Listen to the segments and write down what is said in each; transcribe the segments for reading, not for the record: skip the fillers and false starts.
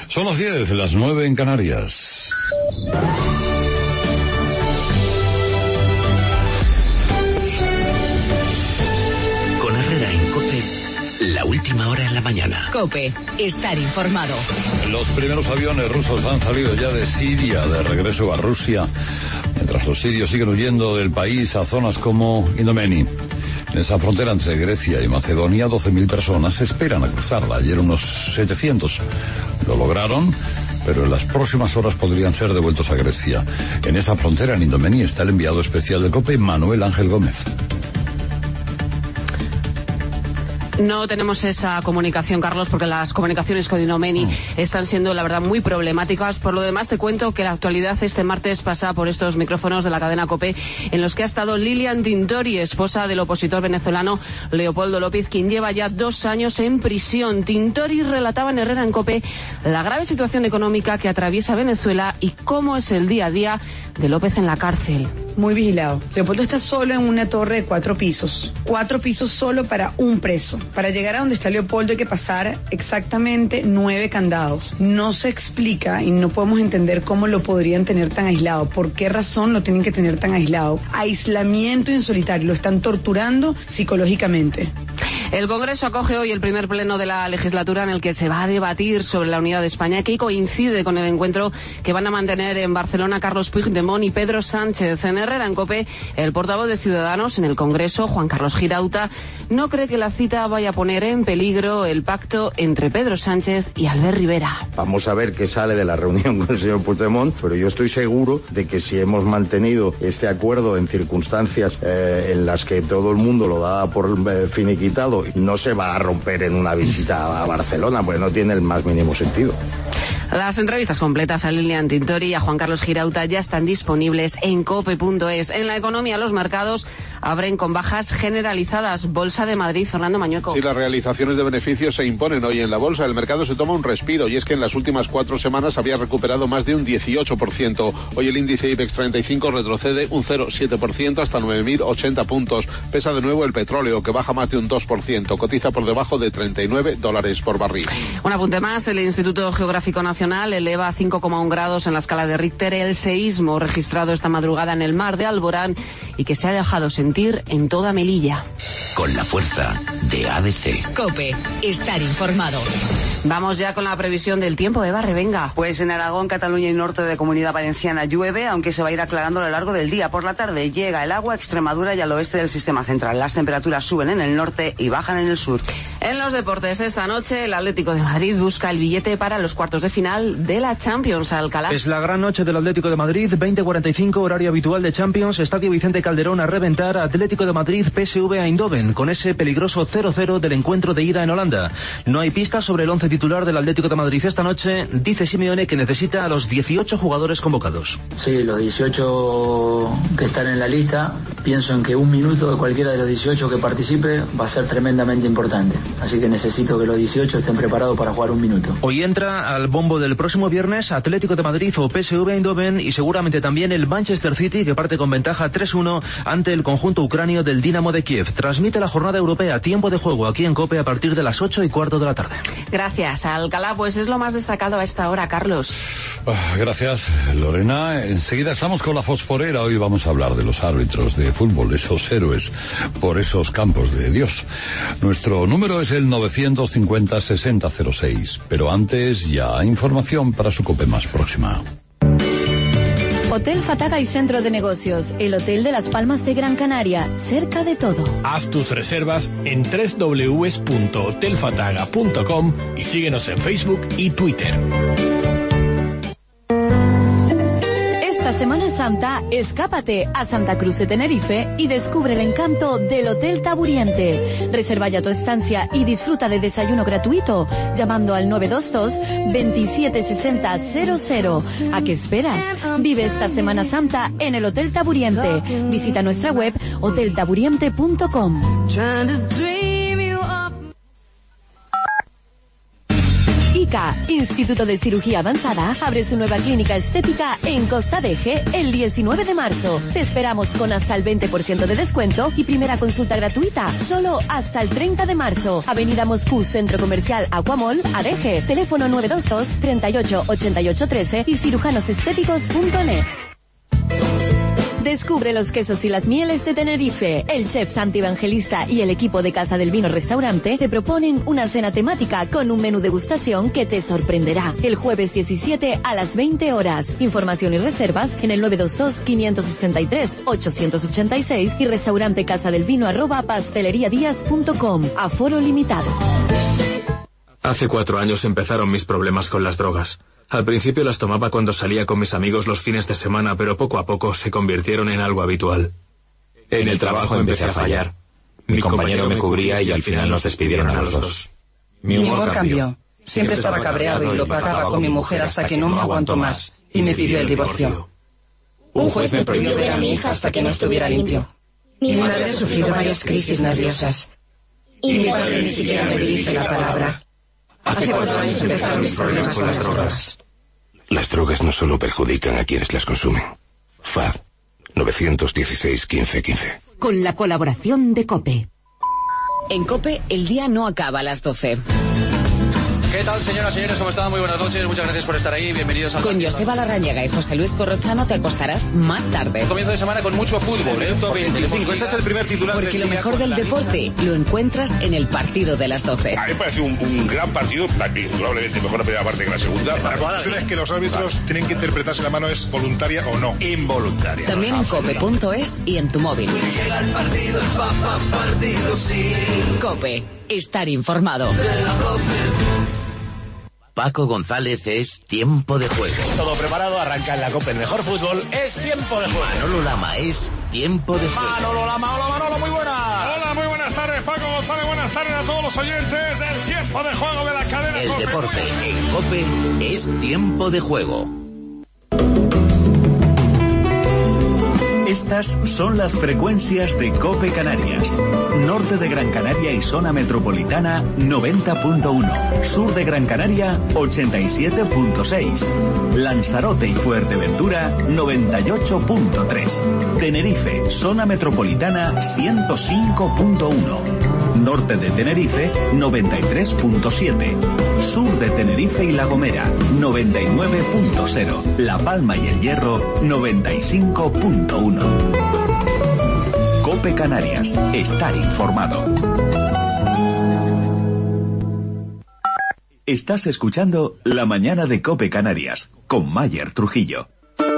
Son las 10, las 9 en Canarias. Con Herrera en COPE, la última hora en la mañana. COPE, estar informado. Los primeros aviones rusos han salido ya de Siria, de regreso a Rusia, mientras los sirios siguen huyendo del país a zonas como Indomeni. En esa frontera entre Grecia y Macedonia, 12.000 personas esperan a cruzarla. Ayer unos 700 lo lograron, pero en las próximas horas podrían ser devueltos a Grecia. En esa frontera, en Indomeni, está el enviado especial de COPE, Manuel Ángel Gómez. No tenemos esa comunicación, Carlos, porque las comunicaciones con Indomeni están siendo, la verdad, muy problemáticas. Por lo demás, te cuento que la actualidad este martes pasa por estos micrófonos de la cadena COPE, en los que ha estado Lilian Tintori, esposa del opositor venezolano Leopoldo López, quien lleva ya 2 años en prisión. Tintori relataba en Herrera en COPE la grave situación económica que atraviesa Venezuela y cómo es el día a día de López en la cárcel. Muy vigilado. Leopoldo está solo en una torre de 4 pisos. 4 pisos solo para un preso. Para llegar a donde está Leopoldo hay que pasar exactamente 9 candados. No se explica y no podemos entender cómo lo podrían tener tan aislado. ¿Por qué razón lo tienen que tener tan aislado? Aislamiento en solitario. Lo están torturando psicológicamente. El Congreso acoge hoy el primer pleno de la legislatura en el que se va a debatir sobre la unidad de España, que coincide con el encuentro que van a mantener en Barcelona Carlos Puigdemont y Pedro Sánchez. En Herrera en COPE, el portavoz de Ciudadanos en el Congreso, Juan Carlos Girauta, no cree que la cita vaya a poner en peligro el pacto entre Pedro Sánchez y Albert Rivera. Vamos a ver qué sale de la reunión con el señor Puigdemont, pero yo estoy seguro de que si hemos mantenido este acuerdo en circunstancias en las que todo el mundo lo da por finiquitado, no se va a romper en una visita a Barcelona, pues no tiene el más mínimo sentido. Las entrevistas completas a Lilian Tintori y a Juan Carlos Girauta ya están disponibles en cope.es. En la economía, los mercados abren con bajas generalizadas. Bolsa de Madrid, Fernando Mañueco. Sí, las realizaciones de beneficios se imponen hoy en la bolsa. El mercado se toma un respiro y es que en las últimas 4 semanas había recuperado más de un 18%. Hoy el índice IBEX 35 retrocede un 0,7% hasta 9.080 puntos. Pesa de nuevo el petróleo, que baja más de un 2%. Cotiza por debajo de $39 por barril. Un apunte más. El Instituto Geográfico Nacional eleva a 5,1 grados en la escala de Richter el seísmo registrado esta madrugada en el mar de Alborán y que se ha dejado sentir en toda Melilla. Con la fuerza de ABC. COPE, estar informado. Vamos ya con la previsión del tiempo, Eva Revenga. Pues en Aragón, Cataluña y norte de Comunidad Valenciana llueve, aunque se va a ir aclarando a lo largo del día. Por la tarde llega el agua a Extremadura y al oeste del sistema central. Las temperaturas suben en el norte y bajan en el sur. En los deportes, esta noche el Atlético de Madrid busca el billete para los cuartos de final de la Champions. Alcalá. Es la gran noche del Atlético de Madrid, 20:45, horario habitual de Champions, Estadio Vicente Calderón, a reventar. Atlético de Madrid, PSV Eindhoven, con ese peligroso 0-0 del encuentro de ida en Holanda. No hay pistas sobre el 11 titular del Atlético de Madrid esta noche. Dice Simeone que necesita a los 18 jugadores convocados. Sí, los 18 que están en la lista, pienso en que un minuto de cualquiera de los 18 que participe va a ser tremendamente importante. Así que necesito que los 18 estén preparados para jugar un minuto. Hoy entra al bombo del próximo viernes Atlético de Madrid o PSV Eindhoven y seguramente también el Manchester City, que parte con ventaja 3-1 ante el conjunto ucranio del Dinamo de Kiev. Transmite la jornada europea Tiempo de Juego aquí en COPE a partir de las 8:15 de la tarde. Gracias, Alcalá. Pues es lo más destacado a esta hora, Carlos. Gracias, Lorena. Enseguida estamos con la fosforera. Hoy vamos a hablar de los árbitros de fútbol, esos héroes por esos campos de Dios. Nuestro número es el 950-6006. Pero antes, ya información para su COPE más próxima. Hotel Fataga y Centro de Negocios, el hotel de Las Palmas de Gran Canaria, cerca de todo. Haz tus reservas en www.hotelfataga.com y síguenos en Facebook y Twitter. Esta Semana Santa, escápate a Santa Cruz de Tenerife y descubre el encanto del Hotel Taburiente. Reserva ya tu estancia y disfruta de desayuno gratuito llamando al 922 276000. ¿A qué esperas? Vive esta Semana Santa en el Hotel Taburiente. Visita nuestra web hoteltaburiente.com. Estética. Instituto de Cirugía Avanzada abre su nueva clínica estética en Costa de Eje el 19 de marzo. Te esperamos con hasta el 20% de descuento y primera consulta gratuita, solo hasta el 30 de marzo. Avenida Moscú, Centro Comercial Aquamol, Adeje. Teléfono 922 38 88 13 y cirujanosestéticos.net. Descubre los quesos y las mieles de Tenerife. El chef Santi Evangelista y el equipo de Casa del Vino Restaurante te proponen una cena temática con un menú degustación que te sorprenderá. El jueves 17 a las 20 horas. Información y reservas en el 922-563-886 y restaurantecasadelvino@pasteleriadias.com. Aforo limitado. Hace 4 años empezaron mis problemas con las drogas. Al principio las tomaba cuando salía con mis amigos los fines de semana, pero poco a poco se convirtieron en algo habitual. En el trabajo empecé a fallar. Mi compañero me cubría y al final nos despidieron a los dos. Mi humor cambió. Siempre estaba cabreado y lo pagaba con mi mujer hasta que no me aguantó más y me pidió el divorcio. Un juez me prohibió ver a mi hija hasta que no estuviera limpio. Mi madre ha sufrido varias crisis nerviosas. Y mi padre ni siquiera me dirige la palabra. Hace 4 años empezaron mis problemas con las drogas. Las drogas no solo perjudican a quienes las consumen. FAD 916 15 15. Con la colaboración de COPE. En COPE, el día no acaba a las 12. ¿Qué tal, señoras y señores? ¿Cómo están? Muy buenas noches. Muchas gracias por estar ahí. Bienvenidos a... Con Joseba Larrañaga y José Luis Corrochano te acostarás más tarde. Comienzo de semana con mucho fútbol, ¿eh? 25. Este es el primer titular. Porque lo mejor del deporte lo encuentras en el partido de las 12. A mí me parece un gran partido, probablemente mejor la primera parte que la segunda. La conclusión es que los árbitros tienen que interpretar si la mano es voluntaria o no. Involuntaria. También en cope.es y en tu móvil. Llega el partido, partido, sí. COPE. Estar informado. Paco González es Tiempo de Juego. Todo preparado, arranca en la COPE. El mejor fútbol es Tiempo de Juego. Manolo Lama es Tiempo de Juego. Manolo Lama, hola Manolo, muy buenas. Hola, muy buenas tardes, Paco González. Buenas tardes a todos los oyentes del Tiempo de Juego de la cadena El COPE. deporte en COPE es Tiempo de Juego. Estas son las frecuencias de COPE Canarias. Norte de Gran Canaria y zona metropolitana 90.1. Sur de Gran Canaria 87.6. Lanzarote y Fuerteventura 98.3. Tenerife, zona metropolitana 105.1. Norte de Tenerife 93.7. Sur de Tenerife y La Gomera 99.0. La Palma y El Hierro 95.1. COPE Canarias. Estar informado. Estás escuchando La Mañana de COPE Canarias con Mayer Trujillo.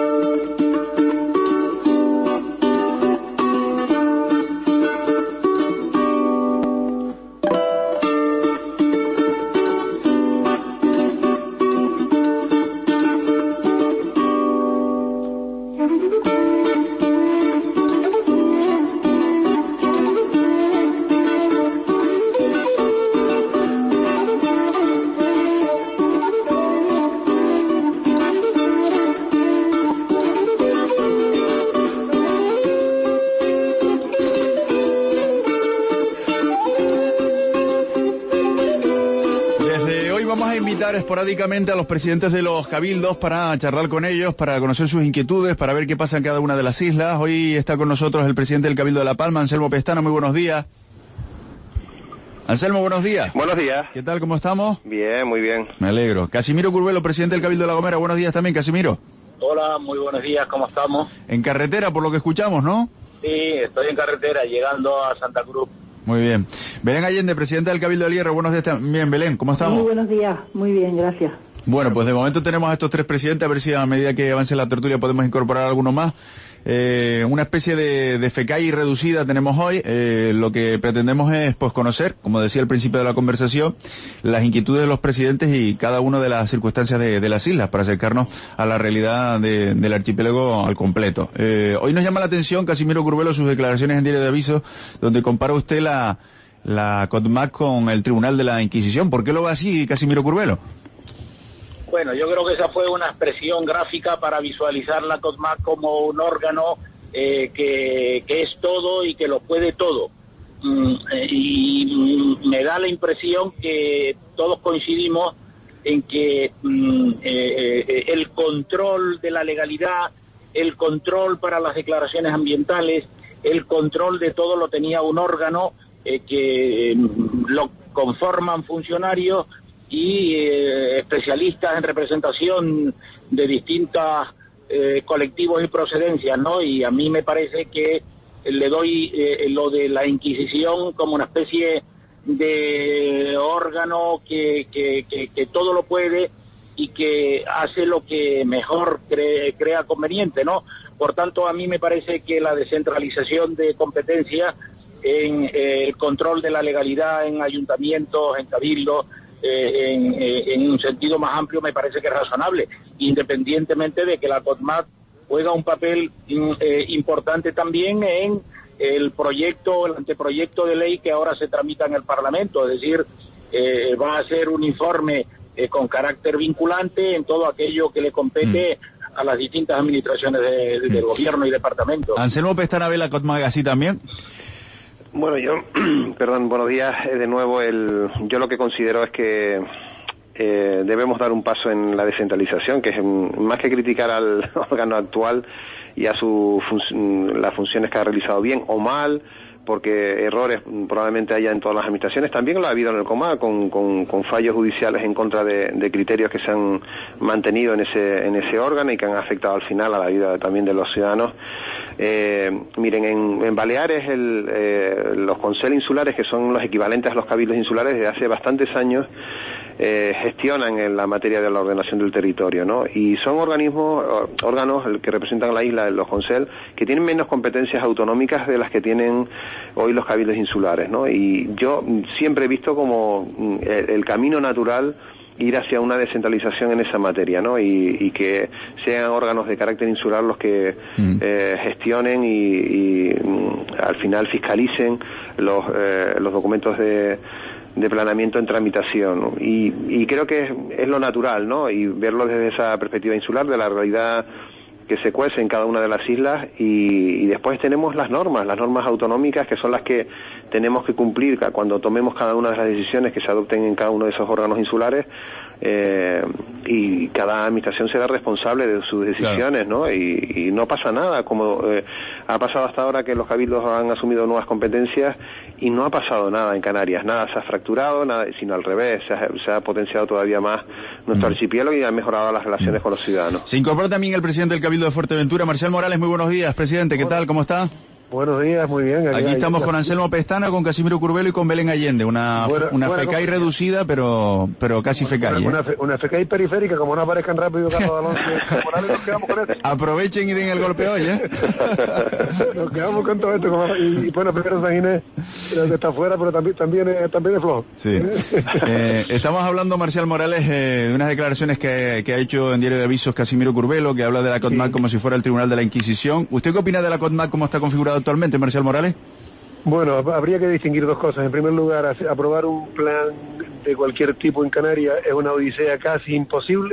Esporádicamente a los presidentes de los cabildos para charlar con ellos, para conocer sus inquietudes, para ver qué pasa en cada una de las islas. Hoy está con nosotros el presidente del Cabildo de La Palma, Anselmo Pestana. Muy buenos días. Anselmo, buenos días. Buenos días. ¿Qué tal? ¿Cómo estamos? Bien, muy bien. Me alegro. Casimiro Curbelo, presidente del Cabildo de La Gomera. Buenos días también, Casimiro. Hola, muy buenos días. ¿Cómo estamos? En carretera, por lo que escuchamos, ¿no? Sí, estoy en carretera, llegando a Santa Cruz. Muy bien. Belén Allende, presidenta del Cabildo del Hierro. Buenos días también, Belén. ¿Cómo estamos? Muy buenos días. Muy bien, gracias. Bueno, pues de momento tenemos a estos 3 presidentes, a ver si a medida que avance la tertulia podemos incorporar alguno más. Una especie de FECAI reducida tenemos hoy. Lo que pretendemos es pues conocer, como decía al principio de la conversación, las inquietudes de los presidentes y cada una de las circunstancias de las islas para acercarnos a la realidad del archipiélago al completo. Hoy nos llama la atención, Casimiro Curbelo, sus declaraciones en Diario de Aviso, donde compara usted la COTMAC con el Tribunal de la Inquisición. ¿Por qué lo ve así, Casimiro Curbelo? Bueno, yo creo que esa fue una expresión gráfica para visualizar la COTMAC como un órgano que es todo y que lo puede todo. Y me da la impresión que todos coincidimos en que el control de la legalidad, el control para las declaraciones ambientales, el control de todo lo tenía un órgano que lo conforman funcionarios y especialistas en representación de distintos colectivos y procedencias, ¿no? Y a mí me parece que le doy lo de la Inquisición como una especie de órgano que todo lo puede y que hace lo que mejor crea conveniente, ¿no? Por tanto, a mí me parece que la descentralización de competencias en el control de la legalidad en ayuntamientos, en cabildos, en un sentido más amplio, me parece que es razonable, independientemente de que la COTMAC juega un papel importante también en el anteproyecto de ley que ahora se tramita en el Parlamento, es decir, va a ser un informe con carácter vinculante en todo aquello que le compete a las distintas administraciones del gobierno y departamento. Anselmo Pestana ve la COTMAC así también. Bueno, buenos días de nuevo. Yo lo que considero es que debemos dar un paso en la descentralización, que es más que criticar al órgano actual y a las funciones que ha realizado bien o mal, porque errores probablemente haya en todas las administraciones, también lo ha habido en el COMAC, con fallos judiciales en contra de criterios que se han mantenido en ese órgano y que han afectado al final a la vida también de los ciudadanos. Miren, en Baleares los consejos insulares, que son los equivalentes a los cabildos insulares, desde hace bastantes años gestionan en la materia de la ordenación del territorio, ¿no? Y son órganos que representan la isla, los consejos, que tienen menos competencias autonómicas de las que tienen hoy los cabildos insulares, ¿no? Y yo siempre he visto como el camino natural ir hacia una descentralización en esa materia, ¿no? Y que sean órganos de carácter insular los que gestionen y al final fiscalicen los documentos de planeamiento en tramitación, ¿no? Y creo que es lo natural, ¿no? Y verlo desde esa perspectiva insular de la realidad que se cuece en cada una de las islas, y después tenemos las normas autonómicas, que son las que tenemos que cumplir cuando tomemos cada una de las decisiones que se adopten en cada uno de esos órganos insulares, y cada administración será responsable de sus decisiones, claro, ¿no? Y no pasa nada, como ha pasado hasta ahora, que los cabildos han asumido nuevas competencias y no ha pasado nada en Canarias, nada se ha fracturado, nada, sino al revés, se ha potenciado todavía más nuestro archipiélago y ha mejorado las relaciones con los ciudadanos. Se incorpora también el presidente del Cabildo de Fuerteventura, Marcial Morales. Muy buenos días, presidente. ¿Qué tal? ¿Cómo está? Buenos días, muy bien. Aquí estamos con Anselmo Pestana, con Casimiro Curbelo y con Belén Allende. Una FECAI reducida, pero casi FECAI. Una FECAI periférica, como no aparezcan rápido Carlos Alonso Morales, nos quedamos con esto. Aprovechen y den el golpe hoy, ¿eh? Nos quedamos con todo esto. Y bueno, primero San Ginés, que está afuera, pero también es flojo. Sí. Estamos hablando, Marcial Morales, de unas declaraciones que ha hecho en Diario de Avisos Casimiro Curbelo, que habla de la COTMAC como si fuera el Tribunal de la Inquisición. ¿Usted qué opina de la COTMAC como está configurado actualmente, Marcial Morales? Bueno, habría que distinguir dos cosas. En primer lugar, aprobar un plan de cualquier tipo en Canarias es una odisea casi imposible,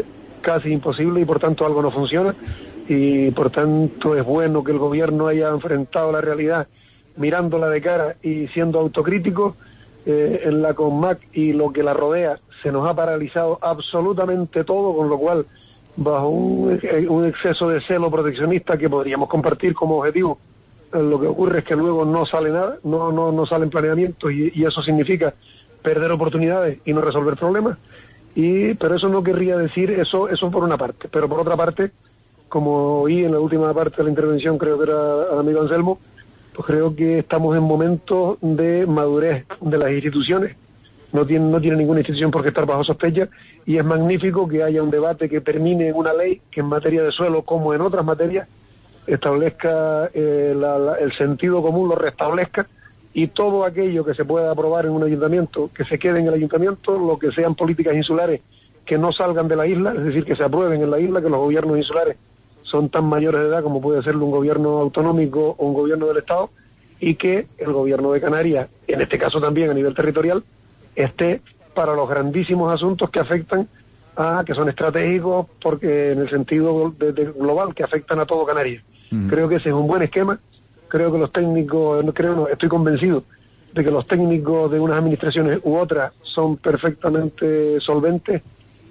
y por tanto algo no funciona, y por tanto es bueno que el gobierno haya enfrentado la realidad mirándola de cara y siendo autocrítico. En la CONMAC y lo que la rodea se nos ha paralizado absolutamente todo, con lo cual, bajo un exceso de celo proteccionista que podríamos compartir como objetivo, lo que ocurre es que luego no sale nada, no salen planeamientos, y eso significa perder oportunidades y no resolver problemas. Pero eso no querría decir eso por una parte, pero por otra parte, como oí en la última parte de la intervención, creo que era el amigo Anselmo, pues creo que estamos en momentos de madurez de las instituciones. No tiene ninguna institución por qué estar bajo sospecha, y es magnífico que haya un debate que termine en una ley que en materia de suelo, como en otras materias, establezca el sentido común, lo restablezca, y todo aquello que se pueda aprobar en un ayuntamiento, que se quede en el ayuntamiento, lo que sean políticas insulares que no salgan de la isla, es decir, que se aprueben en la isla, que los gobiernos insulares son tan mayores de edad como puede serlo un gobierno autonómico o un gobierno del Estado, y que el gobierno de Canarias, en este caso también a nivel territorial, esté para los grandísimos asuntos que afectan que son estratégicos, porque en el sentido global, que afectan a todo Canarias. Creo que ese es un buen esquema. Creo que los técnicos, estoy convencido de que los técnicos de unas administraciones u otras son perfectamente solventes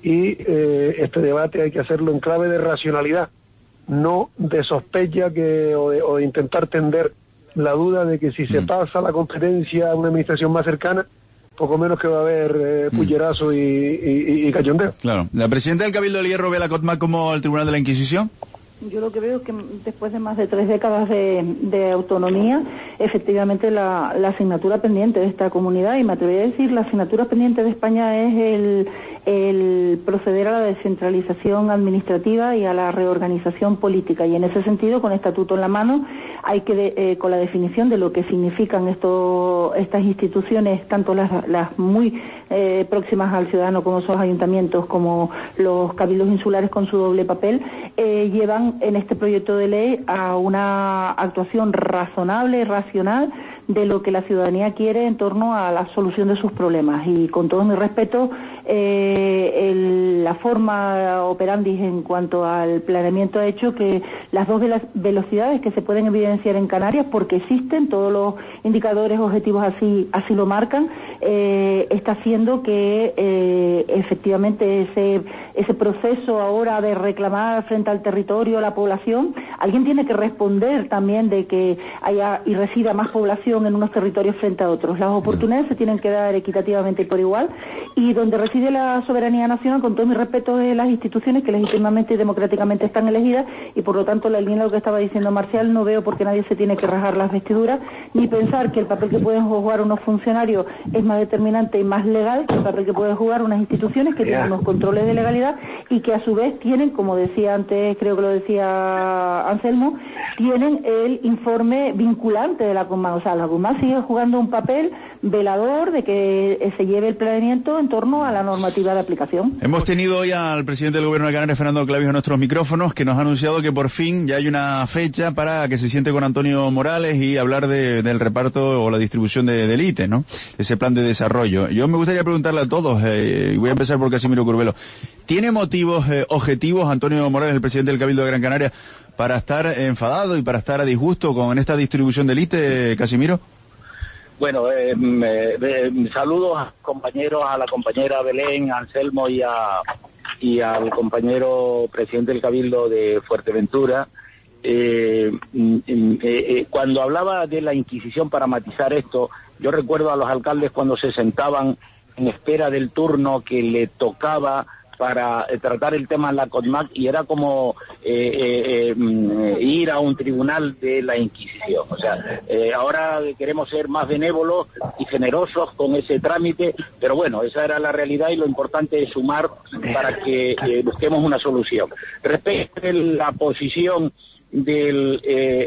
y este debate hay que hacerlo en clave de racionalidad, no de sospecha o de intentar tender la duda de que si se pasa la competencia a una administración más cercana, poco menos que va a haber pullerazo y cachondeo. Claro. ¿La presidenta del Cabildo del Hierro ve la COTMAC como el Tribunal de la Inquisición? Yo lo que veo es que después de más de 3 décadas de autonomía, efectivamente la asignatura pendiente de esta comunidad, y me atrevería a decir, la asignatura pendiente de España es el proceder a la descentralización administrativa y a la reorganización política. Y en ese sentido, con estatuto en la mano, hay que, con la definición de lo que significan estas instituciones, tanto las muy próximas al ciudadano como son los ayuntamientos, como los cabildos insulares con su doble papel, llevan en este proyecto de ley a una actuación razonable y racional de lo que la ciudadanía quiere en torno a la solución de sus problemas. Y con todo mi respeto, la forma operandi en cuanto al planeamiento ha hecho que las dos velocidades que se pueden evidenciar en Canarias, porque existen, todos los indicadores objetivos así lo marcan, está haciendo que efectivamente ese proceso ahora de reclamar frente al territorio, a la población, alguien tiene que responder también de que haya y resida más población en unos territorios frente a otros. Las oportunidades se tienen que dar equitativamente y por igual, y donde reside la soberanía nacional, con todo mi respeto, de las instituciones que legítimamente y democráticamente están elegidas, y por lo tanto, la línea de lo que estaba diciendo Marcial, no veo por qué nadie se tiene que rasgar las vestiduras, ni pensar que el papel que pueden jugar unos funcionarios es más determinante y más legal que el papel que pueden jugar unas instituciones que tienen unos controles de legalidad y que a su vez tienen, como decía antes, creo que lo decía Anselmo, tienen el informe vinculante de la COTMAC. O sea, la COTMAC sigue jugando un papel velador de que se lleve el planeamiento en torno a la normativa de aplicación. Hemos tenido hoy al presidente del Gobierno de Canarias, Fernando Clavijo, en nuestros micrófonos, que nos ha anunciado que por fin ya hay una fecha para que se siente con Antonio Morales y hablar del reparto o la distribución del ITE, ¿no? Ese plan de desarrollo. Yo me gustaría preguntarle a todos, y voy a empezar por Casimiro Curbelo, ¿tiene motivos objetivos Antonio Morales, el presidente del Cabildo de Gran Canaria, para estar enfadado y para estar a disgusto con esta distribución del ITE, Casimiro? Bueno, saludos a compañeros, a la compañera Belén, a Anselmo y al compañero presidente del Cabildo de Fuerteventura. Cuando hablaba de la Inquisición, para matizar esto, yo recuerdo a los alcaldes cuando se sentaban en espera del turno que le tocaba para tratar el tema en la COTMAC, y era como ir a un tribunal de la Inquisición. O sea, ahora queremos ser más benévolos y generosos con ese trámite, pero bueno, esa era la realidad y lo importante es sumar para que busquemos una solución. Respecto a la posición del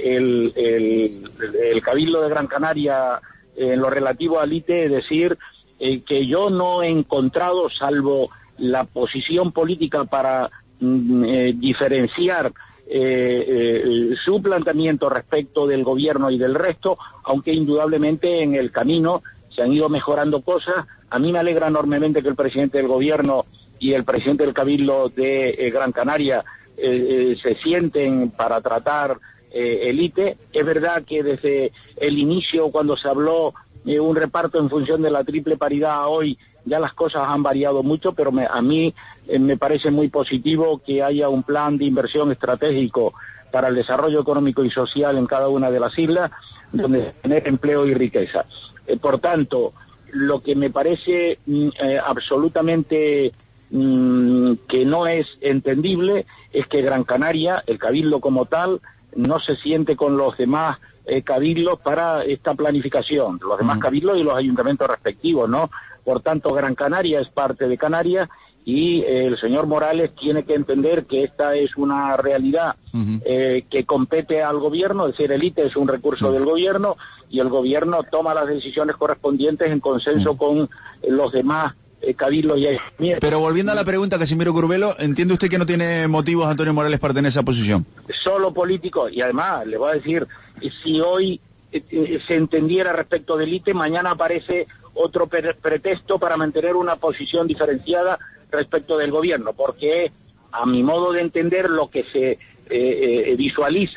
el Cabildo de Gran Canaria en lo relativo al ITE, es decir, que yo no he encontrado, salvo la posición política para diferenciar su planteamiento respecto del gobierno y del resto, aunque indudablemente en el camino se han ido mejorando cosas. A mí me alegra enormemente que el presidente del gobierno y el presidente del Cabildo de Gran Canaria se sienten para tratar el ITE. Es verdad que desde el inicio, cuando se habló un reparto en función de la triple paridad a hoy, ya las cosas han variado mucho, pero a mí me parece muy positivo que haya un plan de inversión estratégico para el desarrollo económico y social en cada una de las islas, donde tener empleo y riqueza. Por tanto, lo que me parece absolutamente que no es entendible es que Gran Canaria, el Cabildo como tal, no se siente con los demás cabildos para esta planificación, los demás cabildos y los ayuntamientos respectivos, ¿no? Por tanto, Gran Canaria es parte de Canarias y el señor Morales tiene que entender que esta es una realidad que compete al gobierno, es decir, el ITE es un recurso del gobierno y el gobierno toma las decisiones correspondientes en consenso con los demás cabildos y ayuntamientos. Pero volviendo a la pregunta, Casimiro Curbelo, ¿entiende usted que no tiene motivos Antonio Morales para tener esa posición? Solo político, y además le voy a decir, si hoy se entendiera respecto del ITE, mañana aparece otro pretexto para mantener una posición diferenciada respecto del gobierno, porque a mi modo de entender lo que se visualiza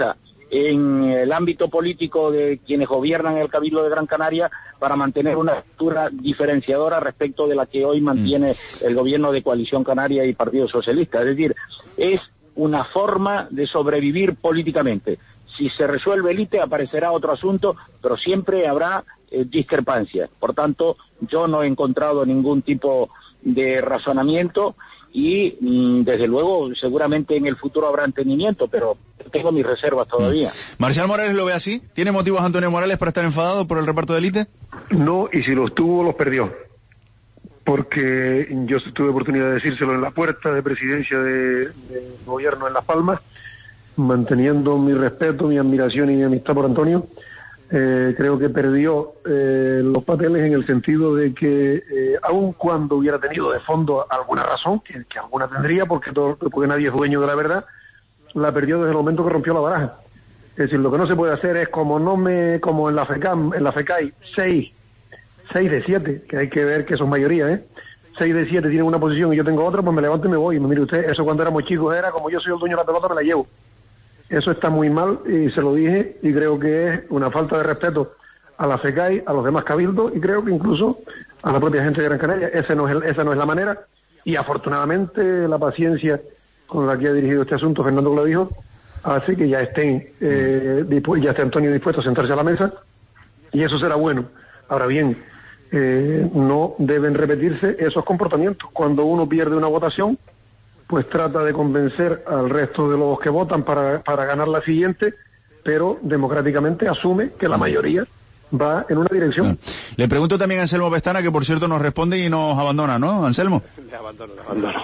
en el ámbito político de quienes gobiernan el Cabildo de Gran Canaria para mantener una estructura diferenciadora respecto de la que hoy mantiene el gobierno de Coalición Canaria y Partido Socialista. Es decir, es una forma de sobrevivir políticamente. Si se resuelve el ITE aparecerá otro asunto, pero siempre habrá discrepancias. Por tanto, yo no he encontrado ningún tipo de razonamiento y desde luego seguramente en el futuro habrá entendimiento, pero tengo mis reservas todavía. ¿Marcial Morales lo ve así? ¿Tiene motivos Antonio Morales para estar enfadado por el reparto del ITE? No, y si los tuvo, los perdió. Porque yo tuve oportunidad de decírselo en la puerta de presidencia de gobierno en Las Palmas, manteniendo mi respeto, mi admiración y mi amistad por Antonio. Creo que perdió los papeles en el sentido de que aun cuando hubiera tenido de fondo alguna razón, que alguna tendría, porque nadie es dueño de la verdad, la perdió desde el momento que rompió la baraja. Es decir, lo que no se puede hacer es como en la FECAI 6 de 7, que hay que ver que son mayoría, 6 de 7 tienen una posición y yo tengo otra, pues me levanto y me voy. Y mire usted, eso cuando éramos chicos era como yo soy el dueño de la pelota, me la llevo. Eso está muy mal y se lo dije y creo que es una falta de respeto a la FECAI, a los demás cabildos y creo que incluso a la propia gente de Gran Canaria. Esa no es la manera y afortunadamente la paciencia con la que ha dirigido este asunto Fernando Clavijo hace que ya esté Antonio dispuesto a sentarse a la mesa y eso será bueno. Ahora bien, no deben repetirse esos comportamientos. Cuando uno pierde una votación, pues trata de convencer al resto de los que votan para ganar la siguiente, pero democráticamente asume que la mayoría va en una dirección. Le pregunto también a Anselmo Pestana, que por cierto nos responde y nos abandona, ¿no, Anselmo? Le abandono.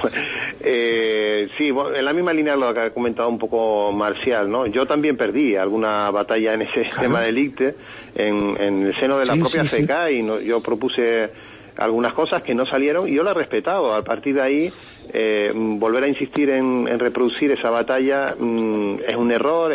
Sí, en la misma línea lo que ha comentado un poco Marcial, ¿no? Yo también perdí alguna batalla en ese tema del ICTE, en el seno de la propia FECA, y yo propuse algunas cosas que no salieron y yo las he respetado. A partir de ahí, volver a insistir en reproducir esa batalla es un error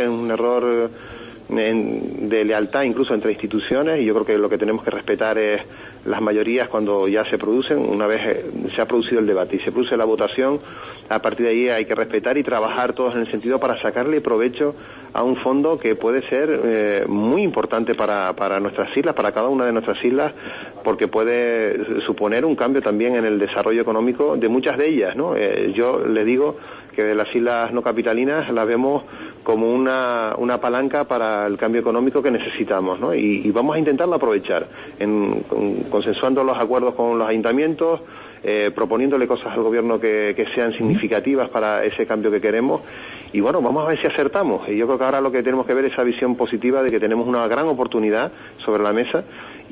de lealtad incluso entre instituciones, y yo creo que lo que tenemos que respetar es las mayorías cuando ya se producen. Una vez se ha producido el debate y se produce la votación, a partir de ahí hay que respetar y trabajar todos en el sentido para sacarle provecho a un fondo que puede ser muy importante para nuestras islas, para cada una de nuestras islas, porque puede suponer un cambio también en el desarrollo económico de muchas de ellas, ¿no? Yo le digo que de las islas no capitalinas las vemos como una palanca para el cambio económico que necesitamos, ¿no? Y vamos a intentarlo aprovechar, consensuando los acuerdos con los ayuntamientos, proponiéndole cosas al gobierno que sean significativas para ese cambio que queremos. Y bueno, vamos a ver si acertamos. Y yo creo que ahora lo que tenemos que ver es esa visión positiva de que tenemos una gran oportunidad sobre la mesa,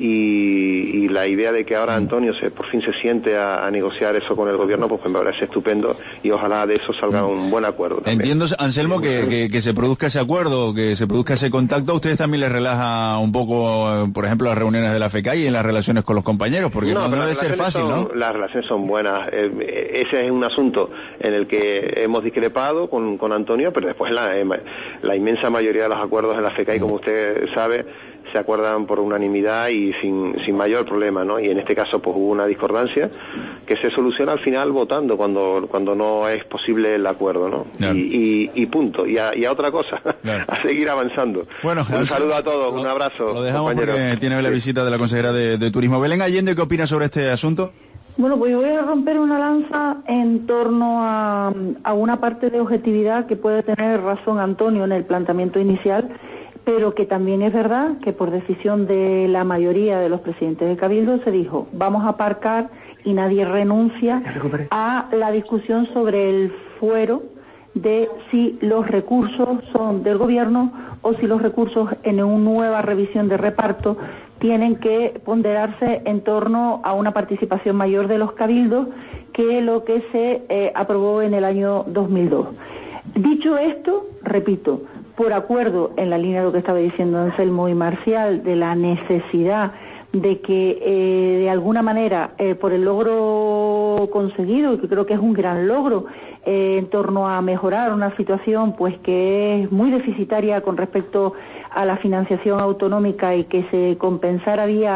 y la idea de que ahora Antonio por fin se siente a negociar eso con el gobierno, pues me parece estupendo, y ojalá de eso salga un buen acuerdo también. Entiendo, Anselmo, que se produzca ese acuerdo, que se produzca ese contacto. ¿A ustedes también les relaja un poco, por ejemplo, las reuniones de la FECAI y en las relaciones con los compañeros? Porque no debe ser fácil, ¿no? Las relaciones son buenas. Ese es un asunto en el que hemos discrepado con Antonio, pero después la inmensa mayoría de los acuerdos en la FECAI, como usted sabe, se acuerdan por unanimidad y sin mayor problema, ¿no? Y en este caso pues hubo una discordancia que se soluciona al final votando cuando no es posible el acuerdo, ¿no? Claro. Y punto. Y a otra cosa, claro. A seguir avanzando. Bueno, un saludo a todos, un abrazo. Lo dejamos porque tiene la visita de la consejera de Turismo. Belén Allende, ¿qué opina sobre este asunto? Bueno, pues yo voy a romper una lanza en torno a una parte de objetividad que puede tener razón Antonio en el planteamiento inicial, pero que también es verdad que por decisión de la mayoría de los presidentes de Cabildo se dijo, vamos a aparcar, y nadie renuncia a la discusión sobre el fuero de si los recursos son del gobierno o si los recursos en una nueva revisión de reparto tienen que ponderarse en torno a una participación mayor de los cabildos que lo que se aprobó en el año 2002. Dicho esto, repito, por acuerdo, en la línea de lo que estaba diciendo Anselmo y Marcial, de la necesidad de que de alguna manera, por el logro conseguido, y que creo que es un gran logro, en torno a mejorar una situación pues que es muy deficitaria con respecto a la financiación autonómica, y que se compensara vía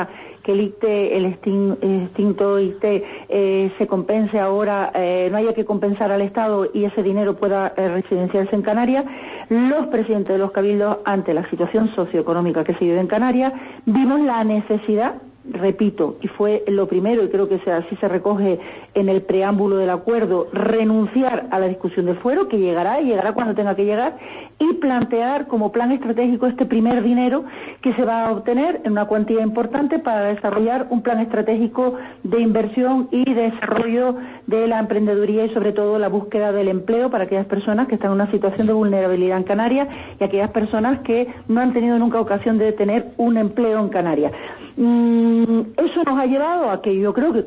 que el ICTE, el extinto ICTE, se compense ahora, no haya que compensar al Estado y ese dinero pueda residenciarse en Canarias. Los presidentes de los cabildos, ante la situación socioeconómica que se vive en Canarias, vimos la necesidad, repito, y fue lo primero, y creo que así se recoge en el preámbulo del acuerdo, renunciar a la discusión del fuero, que llegará cuando tenga que llegar, y plantear como plan estratégico este primer dinero que se va a obtener en una cuantía importante para desarrollar un plan estratégico de inversión y desarrollo de la emprendeduría y sobre todo la búsqueda del empleo para aquellas personas que están en una situación de vulnerabilidad en Canarias y aquellas personas que no han tenido nunca ocasión de tener un empleo en Canarias. Eso nos ha llevado a que yo creo que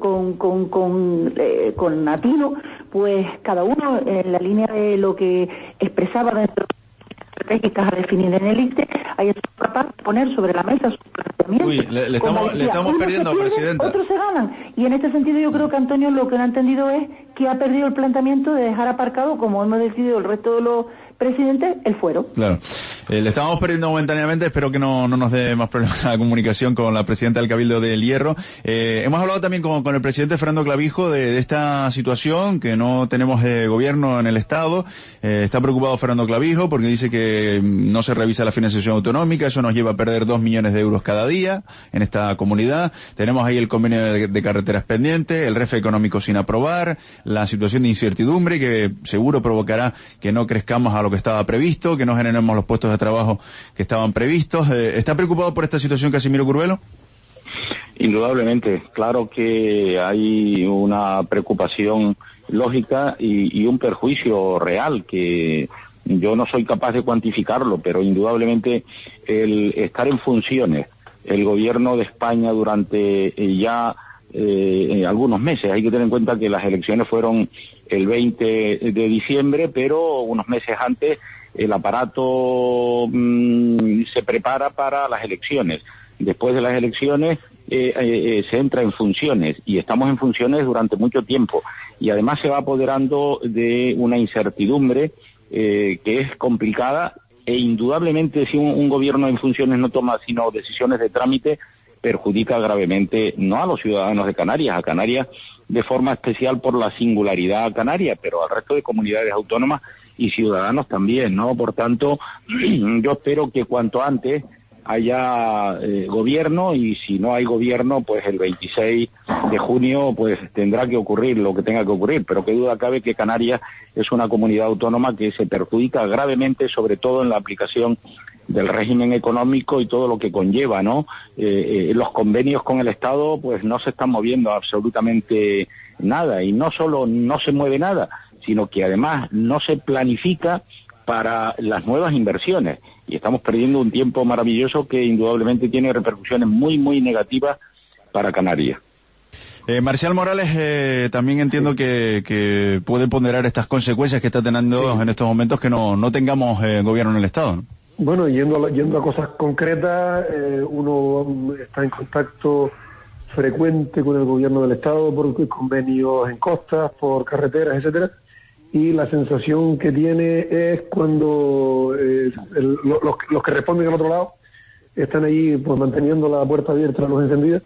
con atino, pues cada uno en la línea de lo que expresaba dentro de las estratégicas a definir en el ICTE, haya sido capaz de poner sobre la mesa sus planteamientos. Uy, le estamos perdiendo, Presidenta. Otros se ganan. Y en este sentido yo creo que Antonio lo que no ha entendido es que ha perdido el planteamiento de dejar aparcado, como hemos decidido el resto de los presidente, el fuero. Claro. Le estábamos perdiendo momentáneamente, espero que no nos dé más problemas la comunicación con la presidenta del Cabildo del Hierro. Hemos hablado también con el presidente Fernando Clavijo de esta situación, que no tenemos gobierno en el Estado. Está preocupado Fernando Clavijo porque dice que no se revisa la financiación autonómica, eso nos lleva a perder 2 millones de euros cada día en esta comunidad. Tenemos ahí el convenio de carreteras pendiente, el REFE económico sin aprobar, la situación de incertidumbre que seguro provocará que no crezcamos a lo que estaba previsto, que no generemos los puestos de trabajo que estaban previstos. ¿Está preocupado por esta situación Casimiro Curvelo? Indudablemente, claro que hay una preocupación lógica y un perjuicio real que yo no soy capaz de cuantificarlo, pero indudablemente el estar en funciones, el gobierno de España durante ya algunos meses, hay que tener en cuenta que las elecciones fueron el 20 de diciembre, pero unos meses antes el aparato se prepara para las elecciones. Después de las elecciones se entra en funciones y estamos en funciones durante mucho tiempo y además se va apoderando de una incertidumbre que es complicada e indudablemente si un gobierno en funciones no toma sino decisiones de trámite perjudica gravemente no a los ciudadanos de Canarias, a Canarias de forma especial por la singularidad canaria, pero al resto de comunidades autónomas y ciudadanos también, ¿no? Por tanto, yo espero que cuanto antes haya gobierno y si no hay gobierno, pues el 26 de junio pues tendrá que ocurrir lo que tenga que ocurrir, pero qué duda cabe que Canarias es una comunidad autónoma que se perjudica gravemente, sobre todo en la aplicación del régimen económico y todo lo que conlleva, ¿no? Los convenios con el Estado pues no se están moviendo absolutamente nada y no solo no se mueve nada, sino que además no se planifica para las nuevas inversiones y estamos perdiendo un tiempo maravilloso que indudablemente tiene repercusiones muy, muy negativas para Canarias. Marcial Morales, también entiendo que puede ponderar estas consecuencias que está teniendo en estos momentos que no tengamos gobierno en el Estado, ¿no? Bueno, yendo a cosas concretas, uno está en contacto frecuente con el gobierno del Estado por convenios en costas, por carreteras, etcétera, y la sensación que tiene es cuando los que responden al otro lado están ahí pues manteniendo la puerta abierta, la luz encendida,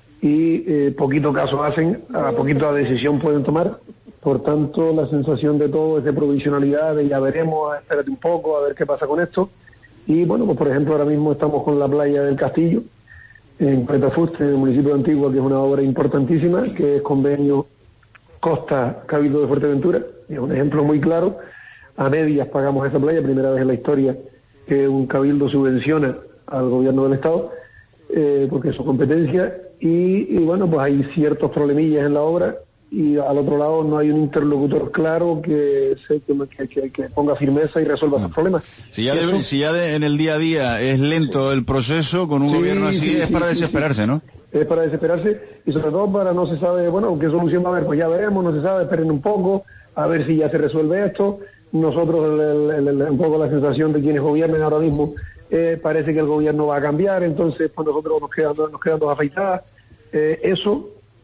y poquito caso hacen, a poquita decisión pueden tomar. Por tanto, la sensación de todo es de provisionalidad, de ya veremos, espérate un poco, a ver qué pasa con esto. Y bueno, pues por ejemplo ahora mismo estamos con la playa del Castillo, en Petafuste, en el municipio de Antigua, que es una obra importantísima, que es convenio Costa Cabildo de Fuerteventura, y es un ejemplo muy claro. A medias pagamos esa playa, primera vez en la historia que un cabildo subvenciona al gobierno del Estado, porque es su competencia, y bueno, pues hay ciertos problemillas en la obra, y al otro lado no hay un interlocutor claro que ponga firmeza y resuelva esos problemas. Si ya en el día a día es lento el proceso, con un gobierno así es para desesperarse, ¿no? Es para desesperarse y sobre todo para no se sabe, bueno, qué solución va a haber, pues ya veremos, no se sabe, esperen un poco, a ver si ya se resuelve esto. Nosotros, un poco la sensación de quienes gobiernan ahora mismo, parece que el gobierno va a cambiar, entonces pues nosotros nos quedan dos afeitadas. Eso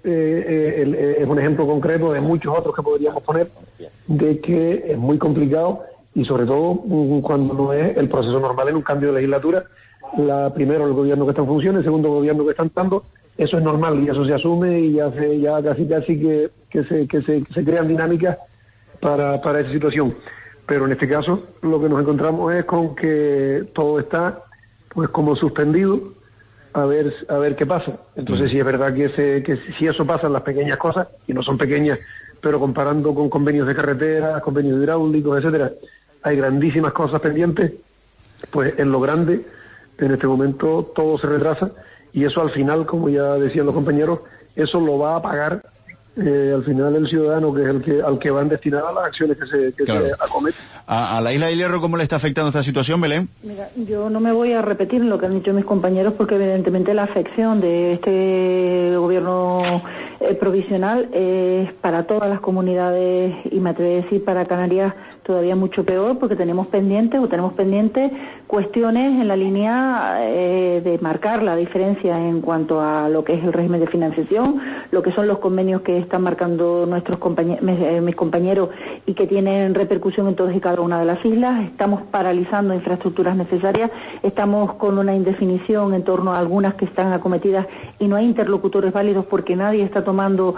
es un ejemplo concreto de muchos otros que podríamos poner, de que es muy complicado y sobre todo cuando no es el proceso normal en un cambio de legislatura. Primero el gobierno que está en funciones, el segundo gobierno que está entrando eso es normal y eso se asume y ya casi que se crean dinámicas para esa situación. Pero en este caso lo que nos encontramos es con que todo está pues como suspendido a ver qué pasa. Entonces sí es verdad que si eso pasa en las pequeñas cosas, y no son pequeñas, pero comparando con convenios de carreteras, convenios hidráulicos, etcétera, hay grandísimas cosas pendientes, pues en lo grande, en este momento todo se retrasa, y eso al final, como ya decían los compañeros, eso lo va a pagar al final el ciudadano, que es al que van destinadas las acciones que se acometen. A la Isla del Hierro, ¿cómo le está afectando esta situación, Belén? Mira, yo no me voy a repetir lo que han dicho mis compañeros, porque evidentemente la afección de este gobierno provisional es para todas las comunidades, y me atrevo a decir para Canarias todavía mucho peor, porque tenemos pendientes cuestiones en la línea de marcar la diferencia en cuanto a lo que es el régimen de financiación, lo que son los convenios que están marcando mis compañeros y que tienen repercusión en todas y cada una de las islas. Estamos paralizando infraestructuras necesarias, estamos con una indefinición en torno a algunas que están acometidas y no hay interlocutores válidos porque nadie está tomando